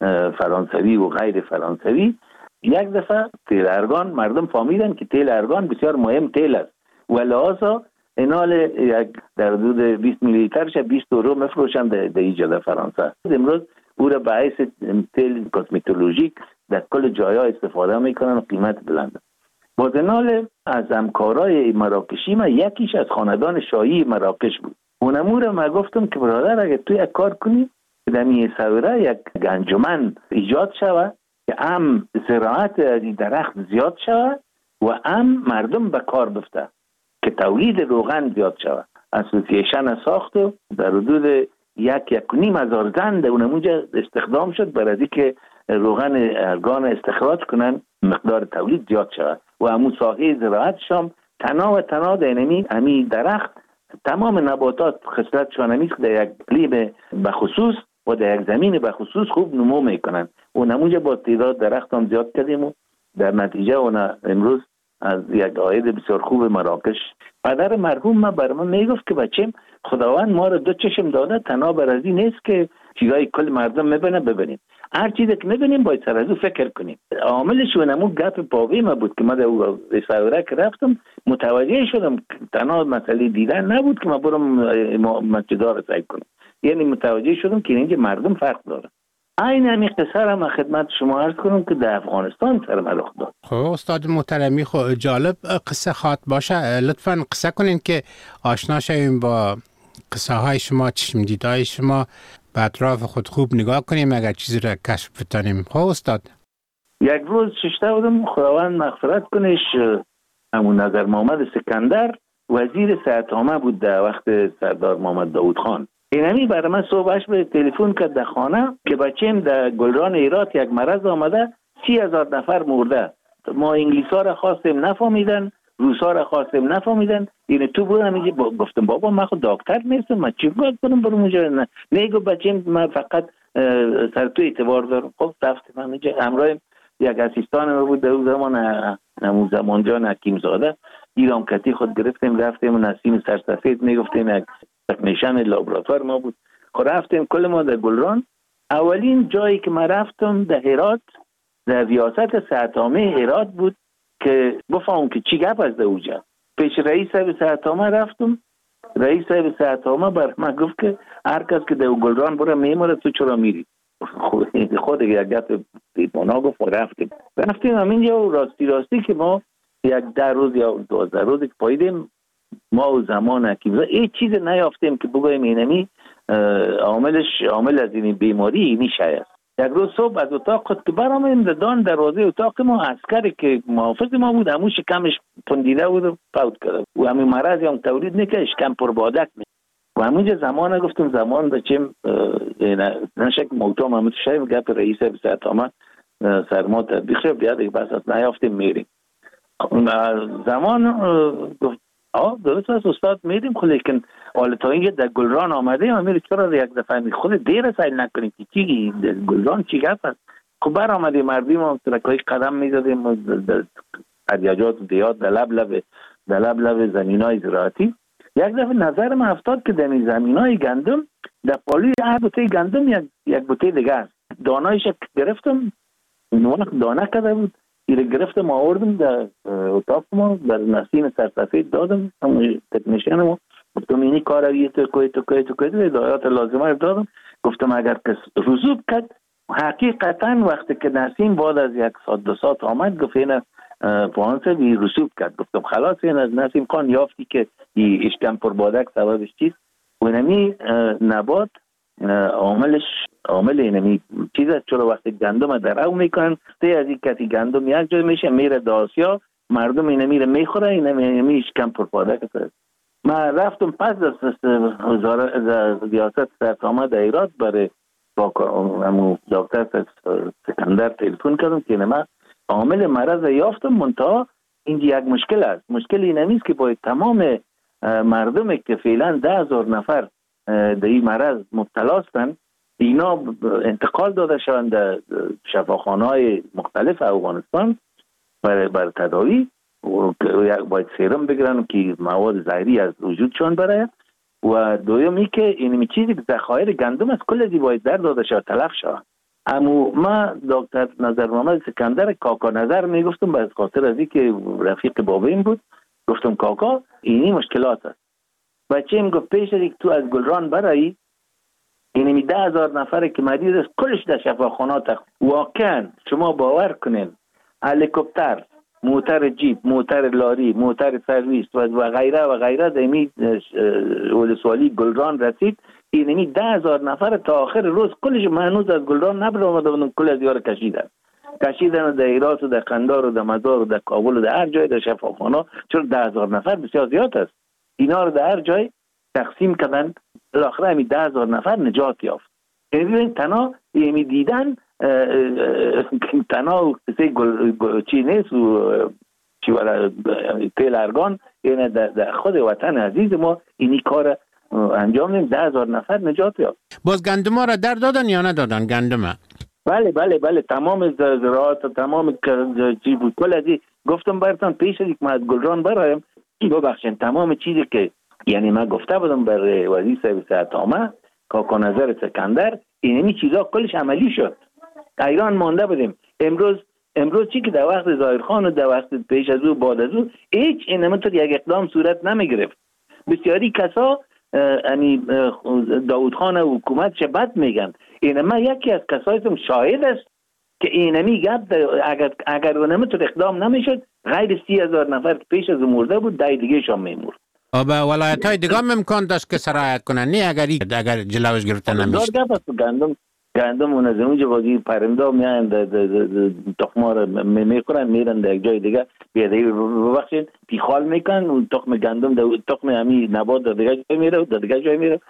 فرانسوی و غیر فرانسوی. یک دفعه تیل ارگان مردم فهمیدن که تیل ارگان بسیار مهم تیل است و لحاظا اینال یک در حدود بیست میلی لیترش بیست یورو میفروشن در اینجا در فرانسه. امروز او را باعث تیل کسمتولوژیک در کل جایا استفاده میکنن و قیمت بلند. با اینال از همکارای مراکشی ما یکیش از خاندان شاهی مراکش بود. اونمور ما گفتم که برادر اگه تو یک کار کنی در میسوره یک انجمن ایجاد شود که هم زراعت درخت زیاد شود و هم مردم به کار بفته که تولید روغن زیاد شود. اسوسییشن ساخت و در حدود یک یک نیم هزار زن در اونمونجا استخدام شد برای اینکه روغن ارگان استخراج کنن مقدار تولید زیاد شود و همون ساحه زراعتش هم تنها و تنها در همین درخت تمام نباتات خصلتشان همیست که در یک اقلیم بخصوص و در یک زمین بخصوص خوب نمو میکنن و نموجه با تعداد درخت هم زیاد کردیم و در نتیجه اونا امروز از یک عاید بسیار خوب مراکش. پدر مرحوم ما بر من میگفت که بچم خداوند ما رو دو چشم داده، تنها برازی نیست که چیزای کل مردم میبینه ببینیم، هر چیزی که میبینیم باید سر از او فکر کنیم. عاملش و نمو گپ پاوی ما بود که ما در رساوره که رفتم متوجه شدم تنها مسئله دیدن نبود که ما برم مسجدار سعی کنم، یعنی متوجه شدم که اینجا مردم فرق داره. این همین قصه را من خدمت شما عرض کنم که در افغانستان سر من رخ داد. خب استاد محترمی، خب جالب قصه خواد باشه، لطفاً قصه کنین که آشنا شویم با قصه های شما، چشم دیدهای شما، به اطراف خود خوب نگاه کنیم اگر چیزی را کشف بتانیم. خب استاد، یک روز ششته بودم، خداوند مغفرت کنش، همون نظر محمد سکندر وزیر صحت عامه بود در وقت سردار محمد داود خان. اینمی برای من صبحش به تلفن کرد در خانه که بچه‌م در گلران هرات یک مرض آمده، سی هزار نفر مرده، ما انگلیس ها را خواستیم نفهمیدن، روس ها را خواستیم نفهمیدن، اینه تو بودم اینجا با... گفتم بابا من خود دکتر نیستم، من چی باید کنم برم اونجا؟ نه میگو بچه‌م من فقط سر تو اعتبار دارم. خب رفتم من اینجا، همراه یک اسیستان ما بود در اون زمان، همون زمان جان حکیم زاده، ایران کتی خود گرفتیم رفتیم، نسیم سرسفید میگفتیم یک تکنیشن لابراتوار ما بود. خب رفتیم کل ما در گلران. اولین جایی که من رفتم در هرات، در ریاست صحت عامه هرات بود که بفهم که چی گپ از در اونجا. پیش رئیس صاحب صحت عامه رفتم، رئیس صاحب صحت عامه بر من گفت که هر کس که در گلران بره میمونه، تو چرا میری؟ خود خود یک گپ دیپانا گفت و رفتیم رفتیم همینجا. راستی راستی که ما یک ده روز یا دوازده روزی که پاییدیم، ما و زمان حکیم این چیز نیافتیم که بگویم اینمی عاملش عامل از این بیماری اینی شاید. یک روز صبح از اتاق خود که برآمدیم، دان دروازه اتاق ما عسکری که محافظ ما بود همون شکمش پندیده بود و فوت کرد و همین مرض هم تولید نکرد، شکم پربادک می و همونجا زمان گفتم زمان بچیم نشک موتا محمد شایف گپ رئیس صحت عامه سرما تطبیق شد، بیاد یک بس از نیافتیم میریم. زمان گفت آه درست است استاد میریم، خب لیکن حالا تا اینجا در گلران آمده و میره چرا یک دفعه می خود دیر سایل نکنیم که چی گلران چی گفت است. خب بر آمده مردم هم ترکای قدم میزدیم در اریاجات دیات در لب لب در لب لب زمین های زراعتی. یک دفعه نظر من افتاد که در این زمین های گندم در پالوی هر بوته گندم یک یک بوته دیگه است. دانایش گرفتم، دانه کرده بود، ایره گرفتم آوردم در اتاق ما، در نسیم سرسفید دادم، همون تکنیشن ما گفتم اینی کار رویه تو کوی تو کوی تو کوی تو هدایات لازمه رو دادم. گفتم اگر کس رسوب کرد، حقیقتا وقتی که نسیم بعد از یک ساعت دو ساعت آمد گفت این فرانسه بی رسوب کرد. گفتم خلاص این از نسیم خان یافتی که این اشکم پربادک سببش چیست و اینمی نبات عاملش عامل اینمی چیز است. چرا وقتی گندم در او میکنن تی از این کتی گندم یک جای میشه میره در آسیا، مردم اینمی رو میخوره، اینمی اشکم پربادک است. من رفتم پس از ریاست صحت عامه در ایران برای با دکتر سکندر تلفن کردم که من عامل مرض یافتم. منتها اینجا یک مشکل است. مشکل این نیست که باید تمام مردمی که فعلا ده هزار نفر در این مرض مبتلا هستند اینا انتقال داده شوند در شفاخانه‌های مختلف افغانستان برای بر تداوی و باید سرم بگیرن که مواد زهری از وجودشان برای. و دومی که این چیزی که ذخایر گندم از کل دی باید در داده شود، تلف شود. اما ما دکتر نظر محمد سکندر کاکا نظر میگفتم به خاطر از اینکه رفیق بابیم بود، گفتم کاکا اینی مشکلات است. بچه ایم گفت پیش از اینکه تو از گلران برایی اینمی ده هزار نفر که مریض است کلش در شفاخانات. واقعا شما باور کنین هلیکوپتر، موتر جیپ، موتر لاری، موتر سرویس و غیره و غیره دمی ولسوالی گلران رسید. اینمی ده هزار نفر تا آخر روز کلش هنوز از گلران نبرآمده بودن، کل از یار کشیدن کشیدن در هرات و در قندار و در مزار و در کابل و در هر جای در شفاخانه. چون ده هزار نفر بسیار زیاد است. اینا رو در هر جای تقسیم کردن، بالاخره همی ده هزار نفر نجات یافت. یعنی ببین تنها یمی دیدن تنها کسی گل چی نیست و چی ولا تیل ارگان، یعنی در خود وطن عزیز ما اینی کار انجام نیم، ده هزار نفر نجات یافت. باز گندم ها را در دادن یا ندادن گندم؟ بله بله بله تمام زراعت تمام چی بود کل ازی گفتم براتون پیش از ما از گلران برایم ببخشید تمام چیزی که یعنی من گفته بودم بر وزیر صاحب صحت عامه کاکا نظر سکندر اینمی چیزا کلش عملی شد. ایران مانده بودیم. امروز امروز چی که در وقت ظاهرخان و در وقت پیش از او بعد از او هیچ اینمطور یک اقدام صورت نمی گرفت. بسیاری کسا یعنی داود خان و حکومت چه بد میگن. اینما یکی از کسایتم شاهد است که اینمی گپ اگر اگر اونمطور اقدام نمیشد غیر سی هزار نفر پیش از مرده بود دای دیگه شام میمورد. و به ولایت های دیگه هم امکان داشت که سرایت کنن، نه اگر اگر جلوش گرفته نمیشد. گندم گندم اون از اونجا بازی پرنده میان تخم را میخورن میرن در یک جای دیگه بیادهی ببخشید پیخال میکن اون تخم گندم تخم همی نبات در دیگه جای میره در دیگه جای میره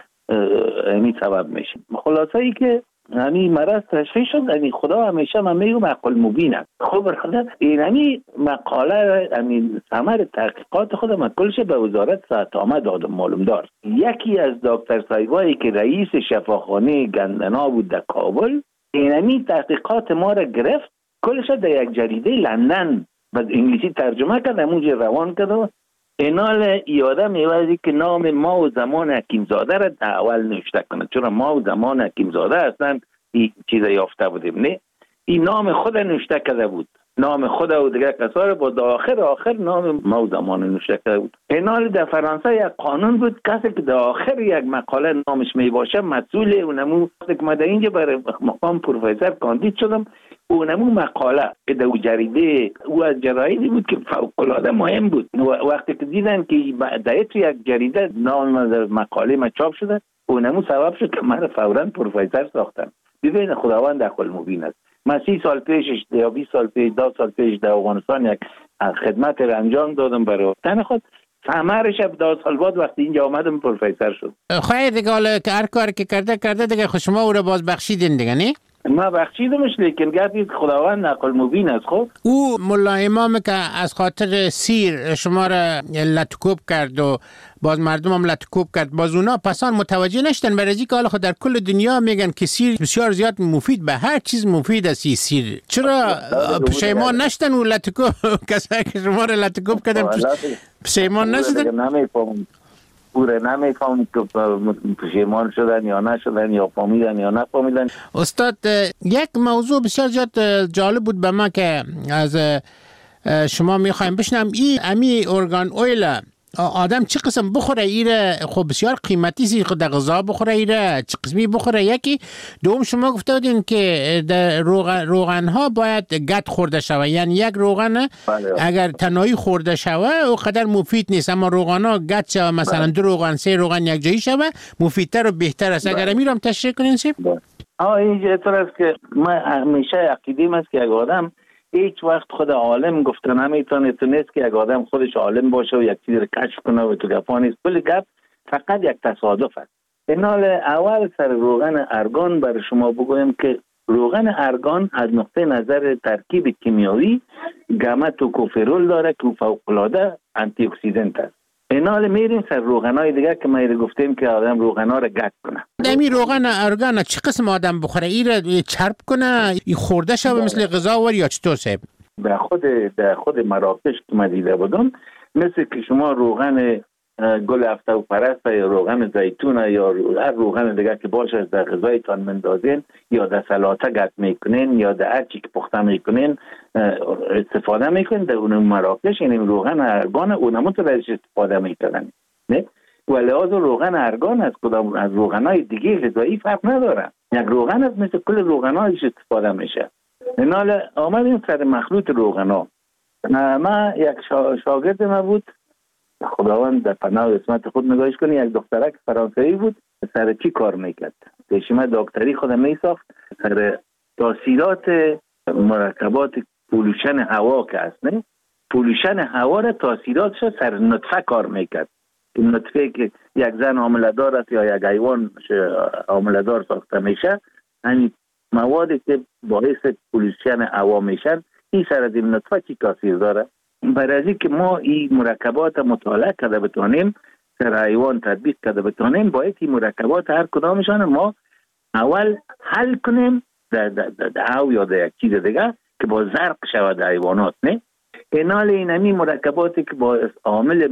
همی سبب میشه. خلاصه ای که همی مرض تشخیص شد. همی خدا همیشه من میگم عقل مبین است. خب برخلاف این همی مقاله همی ثمر تحقیقات خود من کلش به وزارت صحت عامه دادم معلوم دار. یکی از دکتر سایبایی که رئیس شفاخانه گندنا بود در کابل این همی تحقیقات ما را گرفت کلش در یک جریده لندن به انگلیسی ترجمه کرد همونجا روان کرد. اینال یادم میوازی که نام ما و زمان حکیمزاده را در اول نوشته کنه چون ما و زمان حکیمزاده اصلا این چیز یافته بودیم. نه این نام خود نوشته کرده بود، نام خود و دیگر کسا را با آخر آخر نام ما و زمان نوشته کرده بود. اینال در فرانسه یک قانون بود کسی که در آخر یک مقاله نامش می باشه مسئول اونمو که من در اینجا برای مقام پروفسور کاندید شدم اونمو مقاله که در جریده او از جرایدی بود که فوق‌العاده مهم بود. وقتی که دیدن که در تو یک جریده نام مقاله ما چاپ شده اونمو سبب شد که من فوراً پروفسور ساختم. ببین خداوند عقل مبین است. من سی سال پیش یا بیست سال پیش دو سال پیش در افغانستان یک خدمت را انجام دادم برای وطن خود. ثمرش دو سال بعد وقتی اینجا آمدم پروفسور شد. خیر دیگه حالا که هر کاری که کرده کرده دیگه خود شما او را باز بخشیدین دیگه نه؟ ما بخشیدمش لیکن گفتید خداوند عقل مبین است. خب او ملا امام که از خاطر سیر شما را لطکوب کرد و باز مردم هم لطکوب کرد باز اونا پسان متوجه نشدن برای اینکه حالا خود در کل دنیا میگن که سیر بسیار زیاد مفید به هر چیز مفید است سیر. چرا پشیمان نشدن او لطکوب کسایی که شما را لطکوب کردن پشیمان نشدن؟ نمیفهمم پوره نمیفهمم که پشیمان شدن یا نشدن یا فهمیدن یا نفهمیدن. استاد یک موضوع بسیار زیاد جالب بود به ما که از شما میخوایم بشنم این امی ارگان اویل آدم چه قسم بخوره ایره خب بسیار قیمتی سی خود غذا بخوره ایره چه قسمی بخوره یکی دوم شما گفته بودین که در روغن, روغن ها باید گت خورده شوه یعنی یک روغن اگر تنهایی خورده شوه او قدر مفید نیست اما روغن ها گت شوه مثلا دو روغن سه روغن یک جایی شوه مفیدتر و بهتر است. اگر میرم تشریح کنین سیب آه اینجا طور است که من همیشه عقیدیم است که یک آدم هیچ وقت خود عالم گفته نمیتونه تو نیست که یک آدم خودش عالم باشه و یک چیز رو کشف کنه و تو گفا نیست. کل گپ فقط یک تصادف است. اینال اول سر روغن ارگان برای شما بگویم که روغن ارگان از نقطه نظر ترکیب کیمیایی گاما توکوفرول داره که فوق العاده آنتی اکسیدنت است. اینال میریم سر روغنای دیگه که ما گفتیم که آدم روغنا را گک کنه. دمی روغن ارگان چه قسم آدم بخوره؟ ای را چرب کنه، ای خورده شوه مثل غذا ور یا چطور صاحب؟ در خود در خود مراکش که من دیده بودم مثل که شما روغن گل هفته و پرست یا روغن زیتون یا هر روغن دیگه که باشه در غذایتان مندازین یا در سلاطه گت میکنین یا در هر چی که پخته میکنین استفاده میکنین، در اون مراکش این روغن ارگان اونمون تو درش استفاده میکنن. نه و لحاظ روغن ارگان از کدام از روغنای دیگه غذایی فرق نداره، یک روغن از مثل کل روغنایش استفاده میشه. اینال آمدیم سر مخلوط روغنا. ما یک شاگرد ما بود، خداوند در پناه و اسمت خود نگاهش کنی، یک دخترک فرانسوی بود، سر چی کار میکرد؟ پیشمه دکتری خود میساخت سر تاثیرات مرکبات پولوشن هوا که هست، نه؟ پولوشن هوا را تاثیراتش سر نطفه کار میکرد. این نطفه که یک زن حامله‌دار است یا یک حیوان حامله‌دار ساخته میشه، همین موادی که باعث پولوشن هوا میشن این سر از این نطفه چی تاثیر داره؟ برای از این که ما این مرکبات مطالعه کرده بتونیم سر حیوان تطبیق کرده بتونیم، باید این مرکبات هر کدامشان ما اول حل کنیم در او یا در یک چیز دیگه که با زرق شود حیوانات. نه اینال این همی مرکباتی که با عامل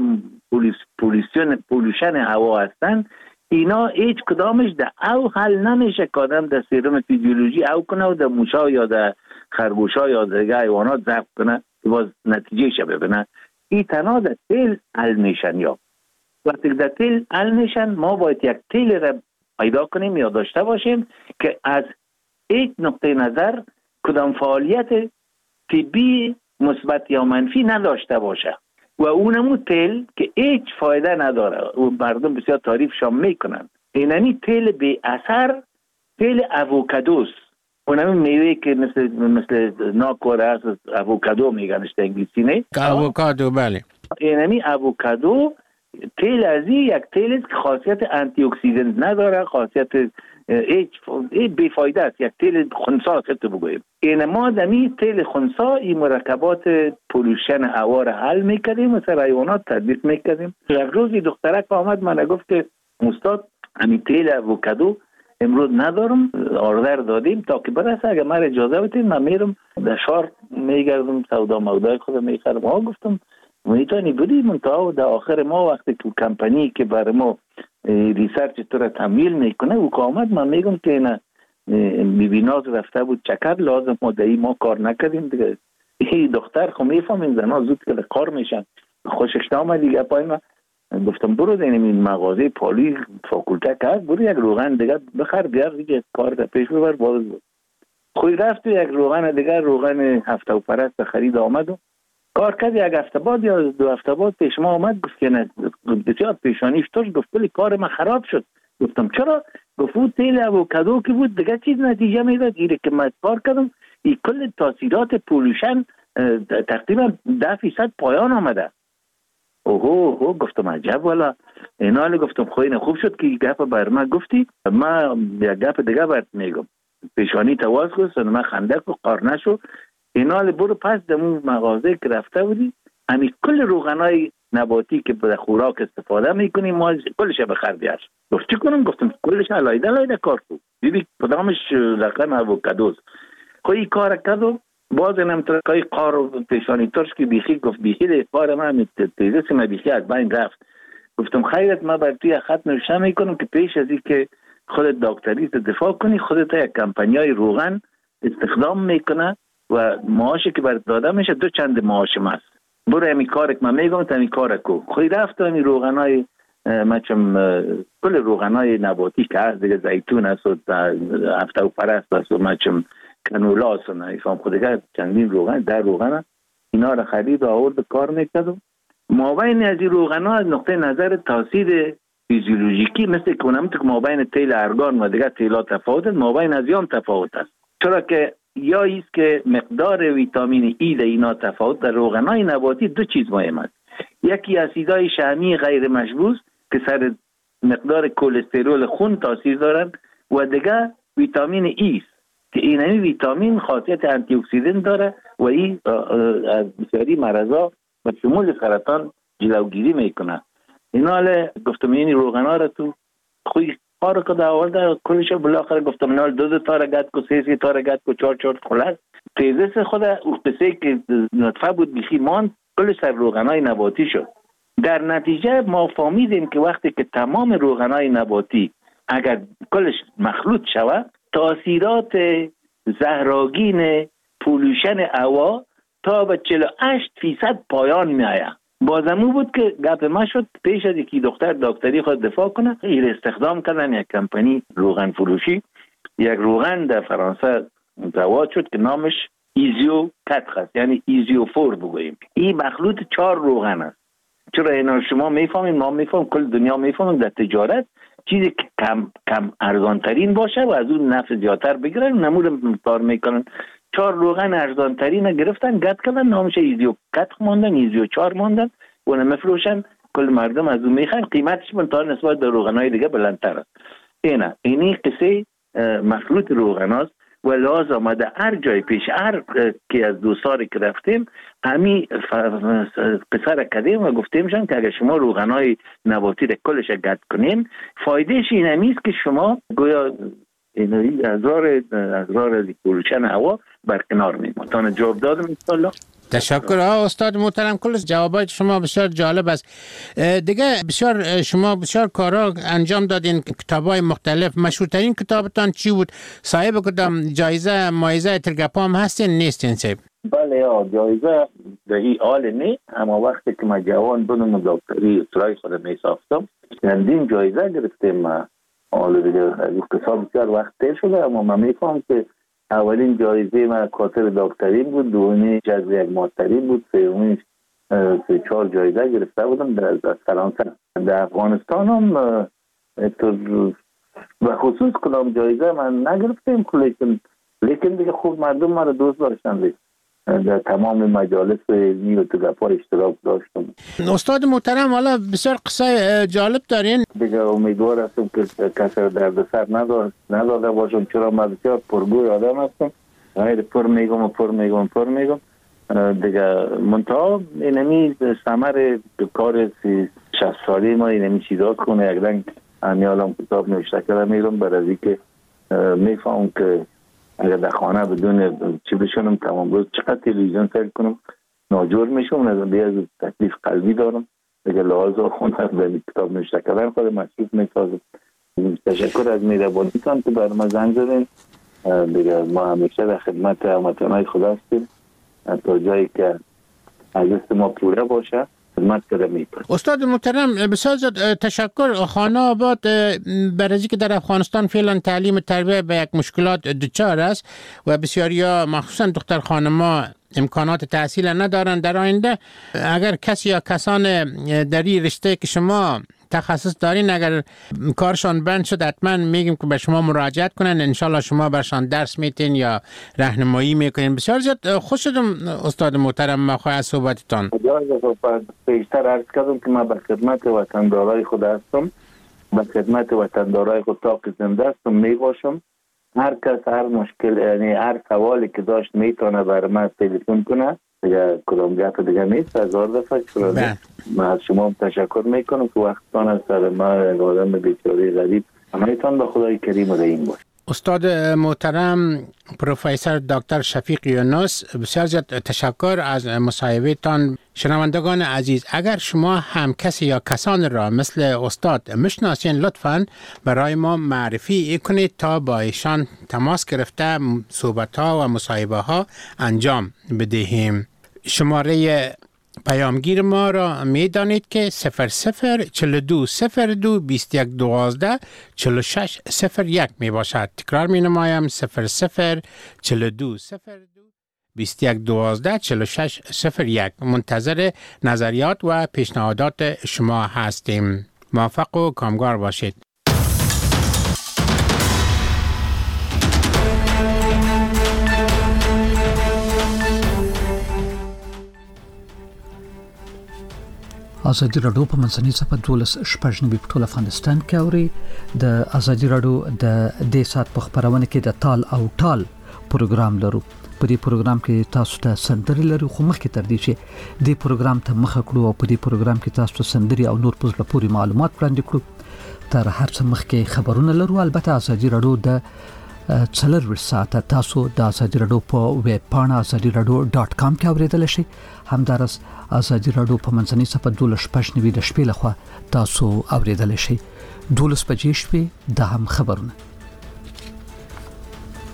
پولوشن پولوشن هوا هستن، اینا هیچ کدامش در او حل نمیشه که آدم در سیروم فیزیولوژی او کنه و در موشا یا در خرگوشا یا در دیگه حیوانات ضبط کنه که باز نتیجه شه ببینه. این تنها در تیل حل میشن. یا وقتی در تیل حل میشن ما باید یک تیل را پیدا کنیم یا داشته باشیم که از یک نقطه نظر کدام فعالیت طبی مثبت یا منفی نداشته باشه و اونمو تیل که هیچ فایده نداره و مردم بسیار تعریفشان میکنن. اینمی تیل بی اثر تیل اووکادوست، اونمی میوه که مثل مثل ناکوره هست، اووکادو میگنش در انگلیسی. نه اووکادو، بله. اینمی اووکادو تیل ازی یک تیل است که خاصیت آنتی اکسیدنت نداره، خاصیت هیچ بیفایده است، یک تیل خنثی است تو بگویم. این ما دمی تیل خنثی این مرکبات پولوشن هوا را حل میکردیم و سر حیوانات تطبیق میکردیم. یک روزی دخترک آمد من گفت که استاد همین تیل اووکادو امروز ندارم، آردر دادیم تا که برسه، اگه من اجازه بدید من میرم در شهر میگردم سودا مودای خودم میخرم. ها گفتم میتونی بودی منتها در آخر ما وقتی که کمپانی که برای ما ریسرچ تو را تمویل میکنه او که آمد من میگم که اینا میبینات رفته بود چکر، لازم ما در ما کار نکردیم دیگه. این دختر خب میفهمین زنها زود که کار میشن، خوشش نامد دیگه. پای من گفتم برو دینیم این مغازه پالی فاکولته که هست، برو یک روغن دیگه بخر بیار دیگه کار در پیش ببر. باز خوی رفت یک روغن دیگه، روغن هفته و پرست خرید آمد و کار کرد. یک هفته بعد یا دو هفته بعد پیش ما آمد گفت که نه بسیار پیشانیش توش، گفت کلی کار من خراب شد. گفتم چرا؟ گفت اون تیل اووکادو که بود دیگه چیز نتیجه میداد، اینه که من کار کردم این کل تاثیرات پولوشن تقریبا ده فیصد پایان آمده. اوه اوه گفتم عجب والا. اینال گفتم خوینه خوب شد که گپ بر من گفتی، ما یک گپ دیگه برات میگم. پیشانی تواز گفت من خندق و قار نشو. اینال برو پس دمون مغازه که رفته بودی همین کل روغنای نباتی که به خوراک استفاده میکنیم ما کلش بخر بیار. گفت چی کنم؟ گفتم کلش علایده علایده کار کن، دیدی کدامش رقم اووکادوست. خب این کار کردم. باز اینم ترکای قار و پیشانی ترش که بیخی گفت بیخی کار من تیزه ما بیخی از بین رفت. گفتم خیرت ما بر توی خط نوشته میکنم که پیش از این که خودت دکتری دفاع کنی خودت یک کمپانیای روغن استخدام میکنه و معاشی که برات داده میشه دو چند معاش ماست. برو همین کار که من میگم همین کار کو. خودی رفت همین روغنای مچم کل روغنای نباتی که هست دیگه، زیتون هست و هفته و پرست هست و مچم کنولا هست و نایفام خودگاه چندین روغن در روغن اینا را خرید و آورد کار میکردم. مابین از این روغن ها از نقطه نظر تاثیر فیزیولوژیکی مثل کنم که مابین تیل ارگان و دیگه تیلات تفاوت است، مابین از یان تفاوت است. چرا که یا ایست که مقدار ویتامین ای در اینا تفاوت. در روغن های نباتی دو چیز مهم است، یکی اسیدهای شحمی غیر مشبوس که سر مقدار کلسترول خون تاثیر دارن و دیگه ویتامین ای است. که این ویتامین خاصیت آنتی اکسیدان داره و این از بسیاری مرضا و شمول سرطان جلوگیری میکنه. این حال گفتم این روغن ها را تو خوی کار کده آورده کلش بالاخره گفتم نال دو دو تاره گد کو سه سه تاره گد کو چهار چهار خلاص تیزس خود او قصه که نطفه بود بخی مان کلش سر روغن های نباتی شد. در نتیجه ما فهمیدیم که وقتی که تمام روغن های نباتی اگر کلش مخلوط شود تاثیرات زهراگین پولوشن هوا تا به چهل و هشت فیصد پایان می آید. بازمو بود که گپ ما شد پیش از یکی دختر دکتری خود دفاع کنه این استخدام کردن یک کمپانی روغن فروشی یک روغن در فرانسه زواد شد که نامش ایزیو کتخ است، یعنی ایزیو فور بگوییم. این مخلوط چهار روغن است. چرا اینا شما میفهمید ما میفهمیم کل دنیا میفهمیم در تجارت چیزی که کم کم ارزان ترین باشه و از اون نفع زیادتر بگیرن نمود کار میکنن. چهار روغن ارزان ترین گرفتن گد کردن نامش ایزیو کتخ ماندن ایزیو چهار ماندن اون مفروشن کل مردم از اون میخرن قیمتش من تا نسبت به روغنای دیگه بلندتر است. اینا اینی قصه مخلوط روغن است و لازم آمده هر جای پیش هر که از دو سالی که رفتیم همین قصه را کردیم و گفتیمشان که اگر شما روغنای نباتی را کلش گد کنیم فایدهش این همیست که شما گویا اینوی ازرار ازرار پولوشن هوا برکنار میمون. تا جواب دادم انشالله. تشکر استاد محترم، کل جوابات شما بسیار جالب است. دیگه بسیار شما بسیار کارا انجام دادین، کتابای مختلف. مشهورترین کتابتان چی بود؟ صاحب کدام جایزه مایزه ترگپام هستین نیستین صاحب؟ بله یا جایزه در این حال نه، اما وقتی که ما جوان بودم دکتری اصلاحی خود می ساختم چندین جایزه گرفتیم. ما حالا دیگه کتاب بسیار وقت تیر شده اما من میفهم که اولین جایزه من کاتر دکتری بود، دومی جایزه یک ماستری بود، سومی سه چهار جایزه گرفته بودم در فرانسه. در افغانستان هم به خصوص کدام جایزه من نگرفتیم لیکن لیکن دیگه خوب مردم مرا دوست داشتن. در تمام مجالس علمی و تگپا اشتراک داشتم. استاد محترم حالا بسیار قصه جالب دارین. دیگه امیدوار هستم که کسی درد سر نداده باشم، چرا من بسیار پرگوی آدم هستم، غیر پر میگم و پر میگم و پر میگم دیگه. منتها اینمی ثمر کار شصت سالی ما اینمی چیزات کنه یک رنگ امیالم کتاب نوشته کرده میرم برای که میفهم که اگر در خانه بدون چی بشونم تمام روز چقدر تلویزیون سر کنم ناجور میشم. از دیگه تکلیف قلبی دارم دیگه لازم خونه به کتاب نوشته کردن خود مصروف میسازم. تشکر از مهربانیتان که برای ما زنگ زدین. دیگه ما همیشه در خدمت هموطنان خدا هستیم تا جایی که عزیز ما پوره باشه خدمت کرده میکنم. استاد محترم بسیار تشکر. خانه آباد برای که در افغانستان فعلا تعلیم تربیت به یک مشکلات دچار است و بسیاریا مخصوصا دختر خانما امکانات تحصیل ندارن. در آینده اگر کسی یا کسان در این رشته که شما تخصص دارین اگر کارشان بند شد حتما میگیم که به شما مراجعت کنن، انشالله شما برشان درس میتین یا راهنمایی میکنین. بسیار زیاد خوش شدم استاد محترم مخواه از صحبتتان. پیشتر عرض کردم که من به خدمت وطندارای خود هستم، به خدمت وطندارای خود تا که زنده هستم میباشم. هر کس هر مشکل یعنی هر سوالی که داشت میتونه برای من تلفن کنه. دیگه کدام گپ دیگه نیست. هزار دفعه شده من از شما تشکر میکنم که وقتتان از سر ما آدم بیچاره غریب همه‌تان به خدای کریم و رحیم باشه. استاد محترم پروفسور دکتر شفیق یونس بسیار زیاد تشکر از مصاحبهتان. شنوندگان عزیز اگر شما هم کسی یا کسان را مثل استاد میشناسین لطفاً برای ما معرفی کنید تا با ایشان تماس گرفته صحبت ها و مصاحبه ها انجام بدهیم. شماره پیامگیر ما را می دانید که صفر صفر چهل و دو صفر دو بیست و یک دوازده چهل و شش صفر یک می باشد. تکرار می نمایم صفر صفر چهل و دو صفر دو بیست و یک دوازده چهل و شش صفر یک. منتظر نظریات و پیشنهادات شما هستیم. موفق و کامگار باشید. ازادي راډیو په منځنۍ صفحه دولس شپږ نوي په ټول افغانستان کې اوري. د ازادي راډیو د دې سات په خبرونه کې د تال او ټال پروګرام لرو. په دې پروګرام کې تاسو ته سندري لرو، خو مخکې تر دې چې دې پروګرام ته مخه کړو او په دې پروګرام کې تاسو ته سندري او نور پوز لپاره معلومات وړاندې کړو، تر هر څه مخکې خبرونه لرو. البته ازادي رادیو د څلور ساعته تاسو د ازادي رادیو په ویب پاڼه ازادي رادیو ډاټ کام کې اوریدل شي. همدارس ازادي رادیو په منځنۍ صفحه دولس شپږ نوي د شپې لخوا تاسو اوریدل شي. دولس بجې شپې د هم خبرونه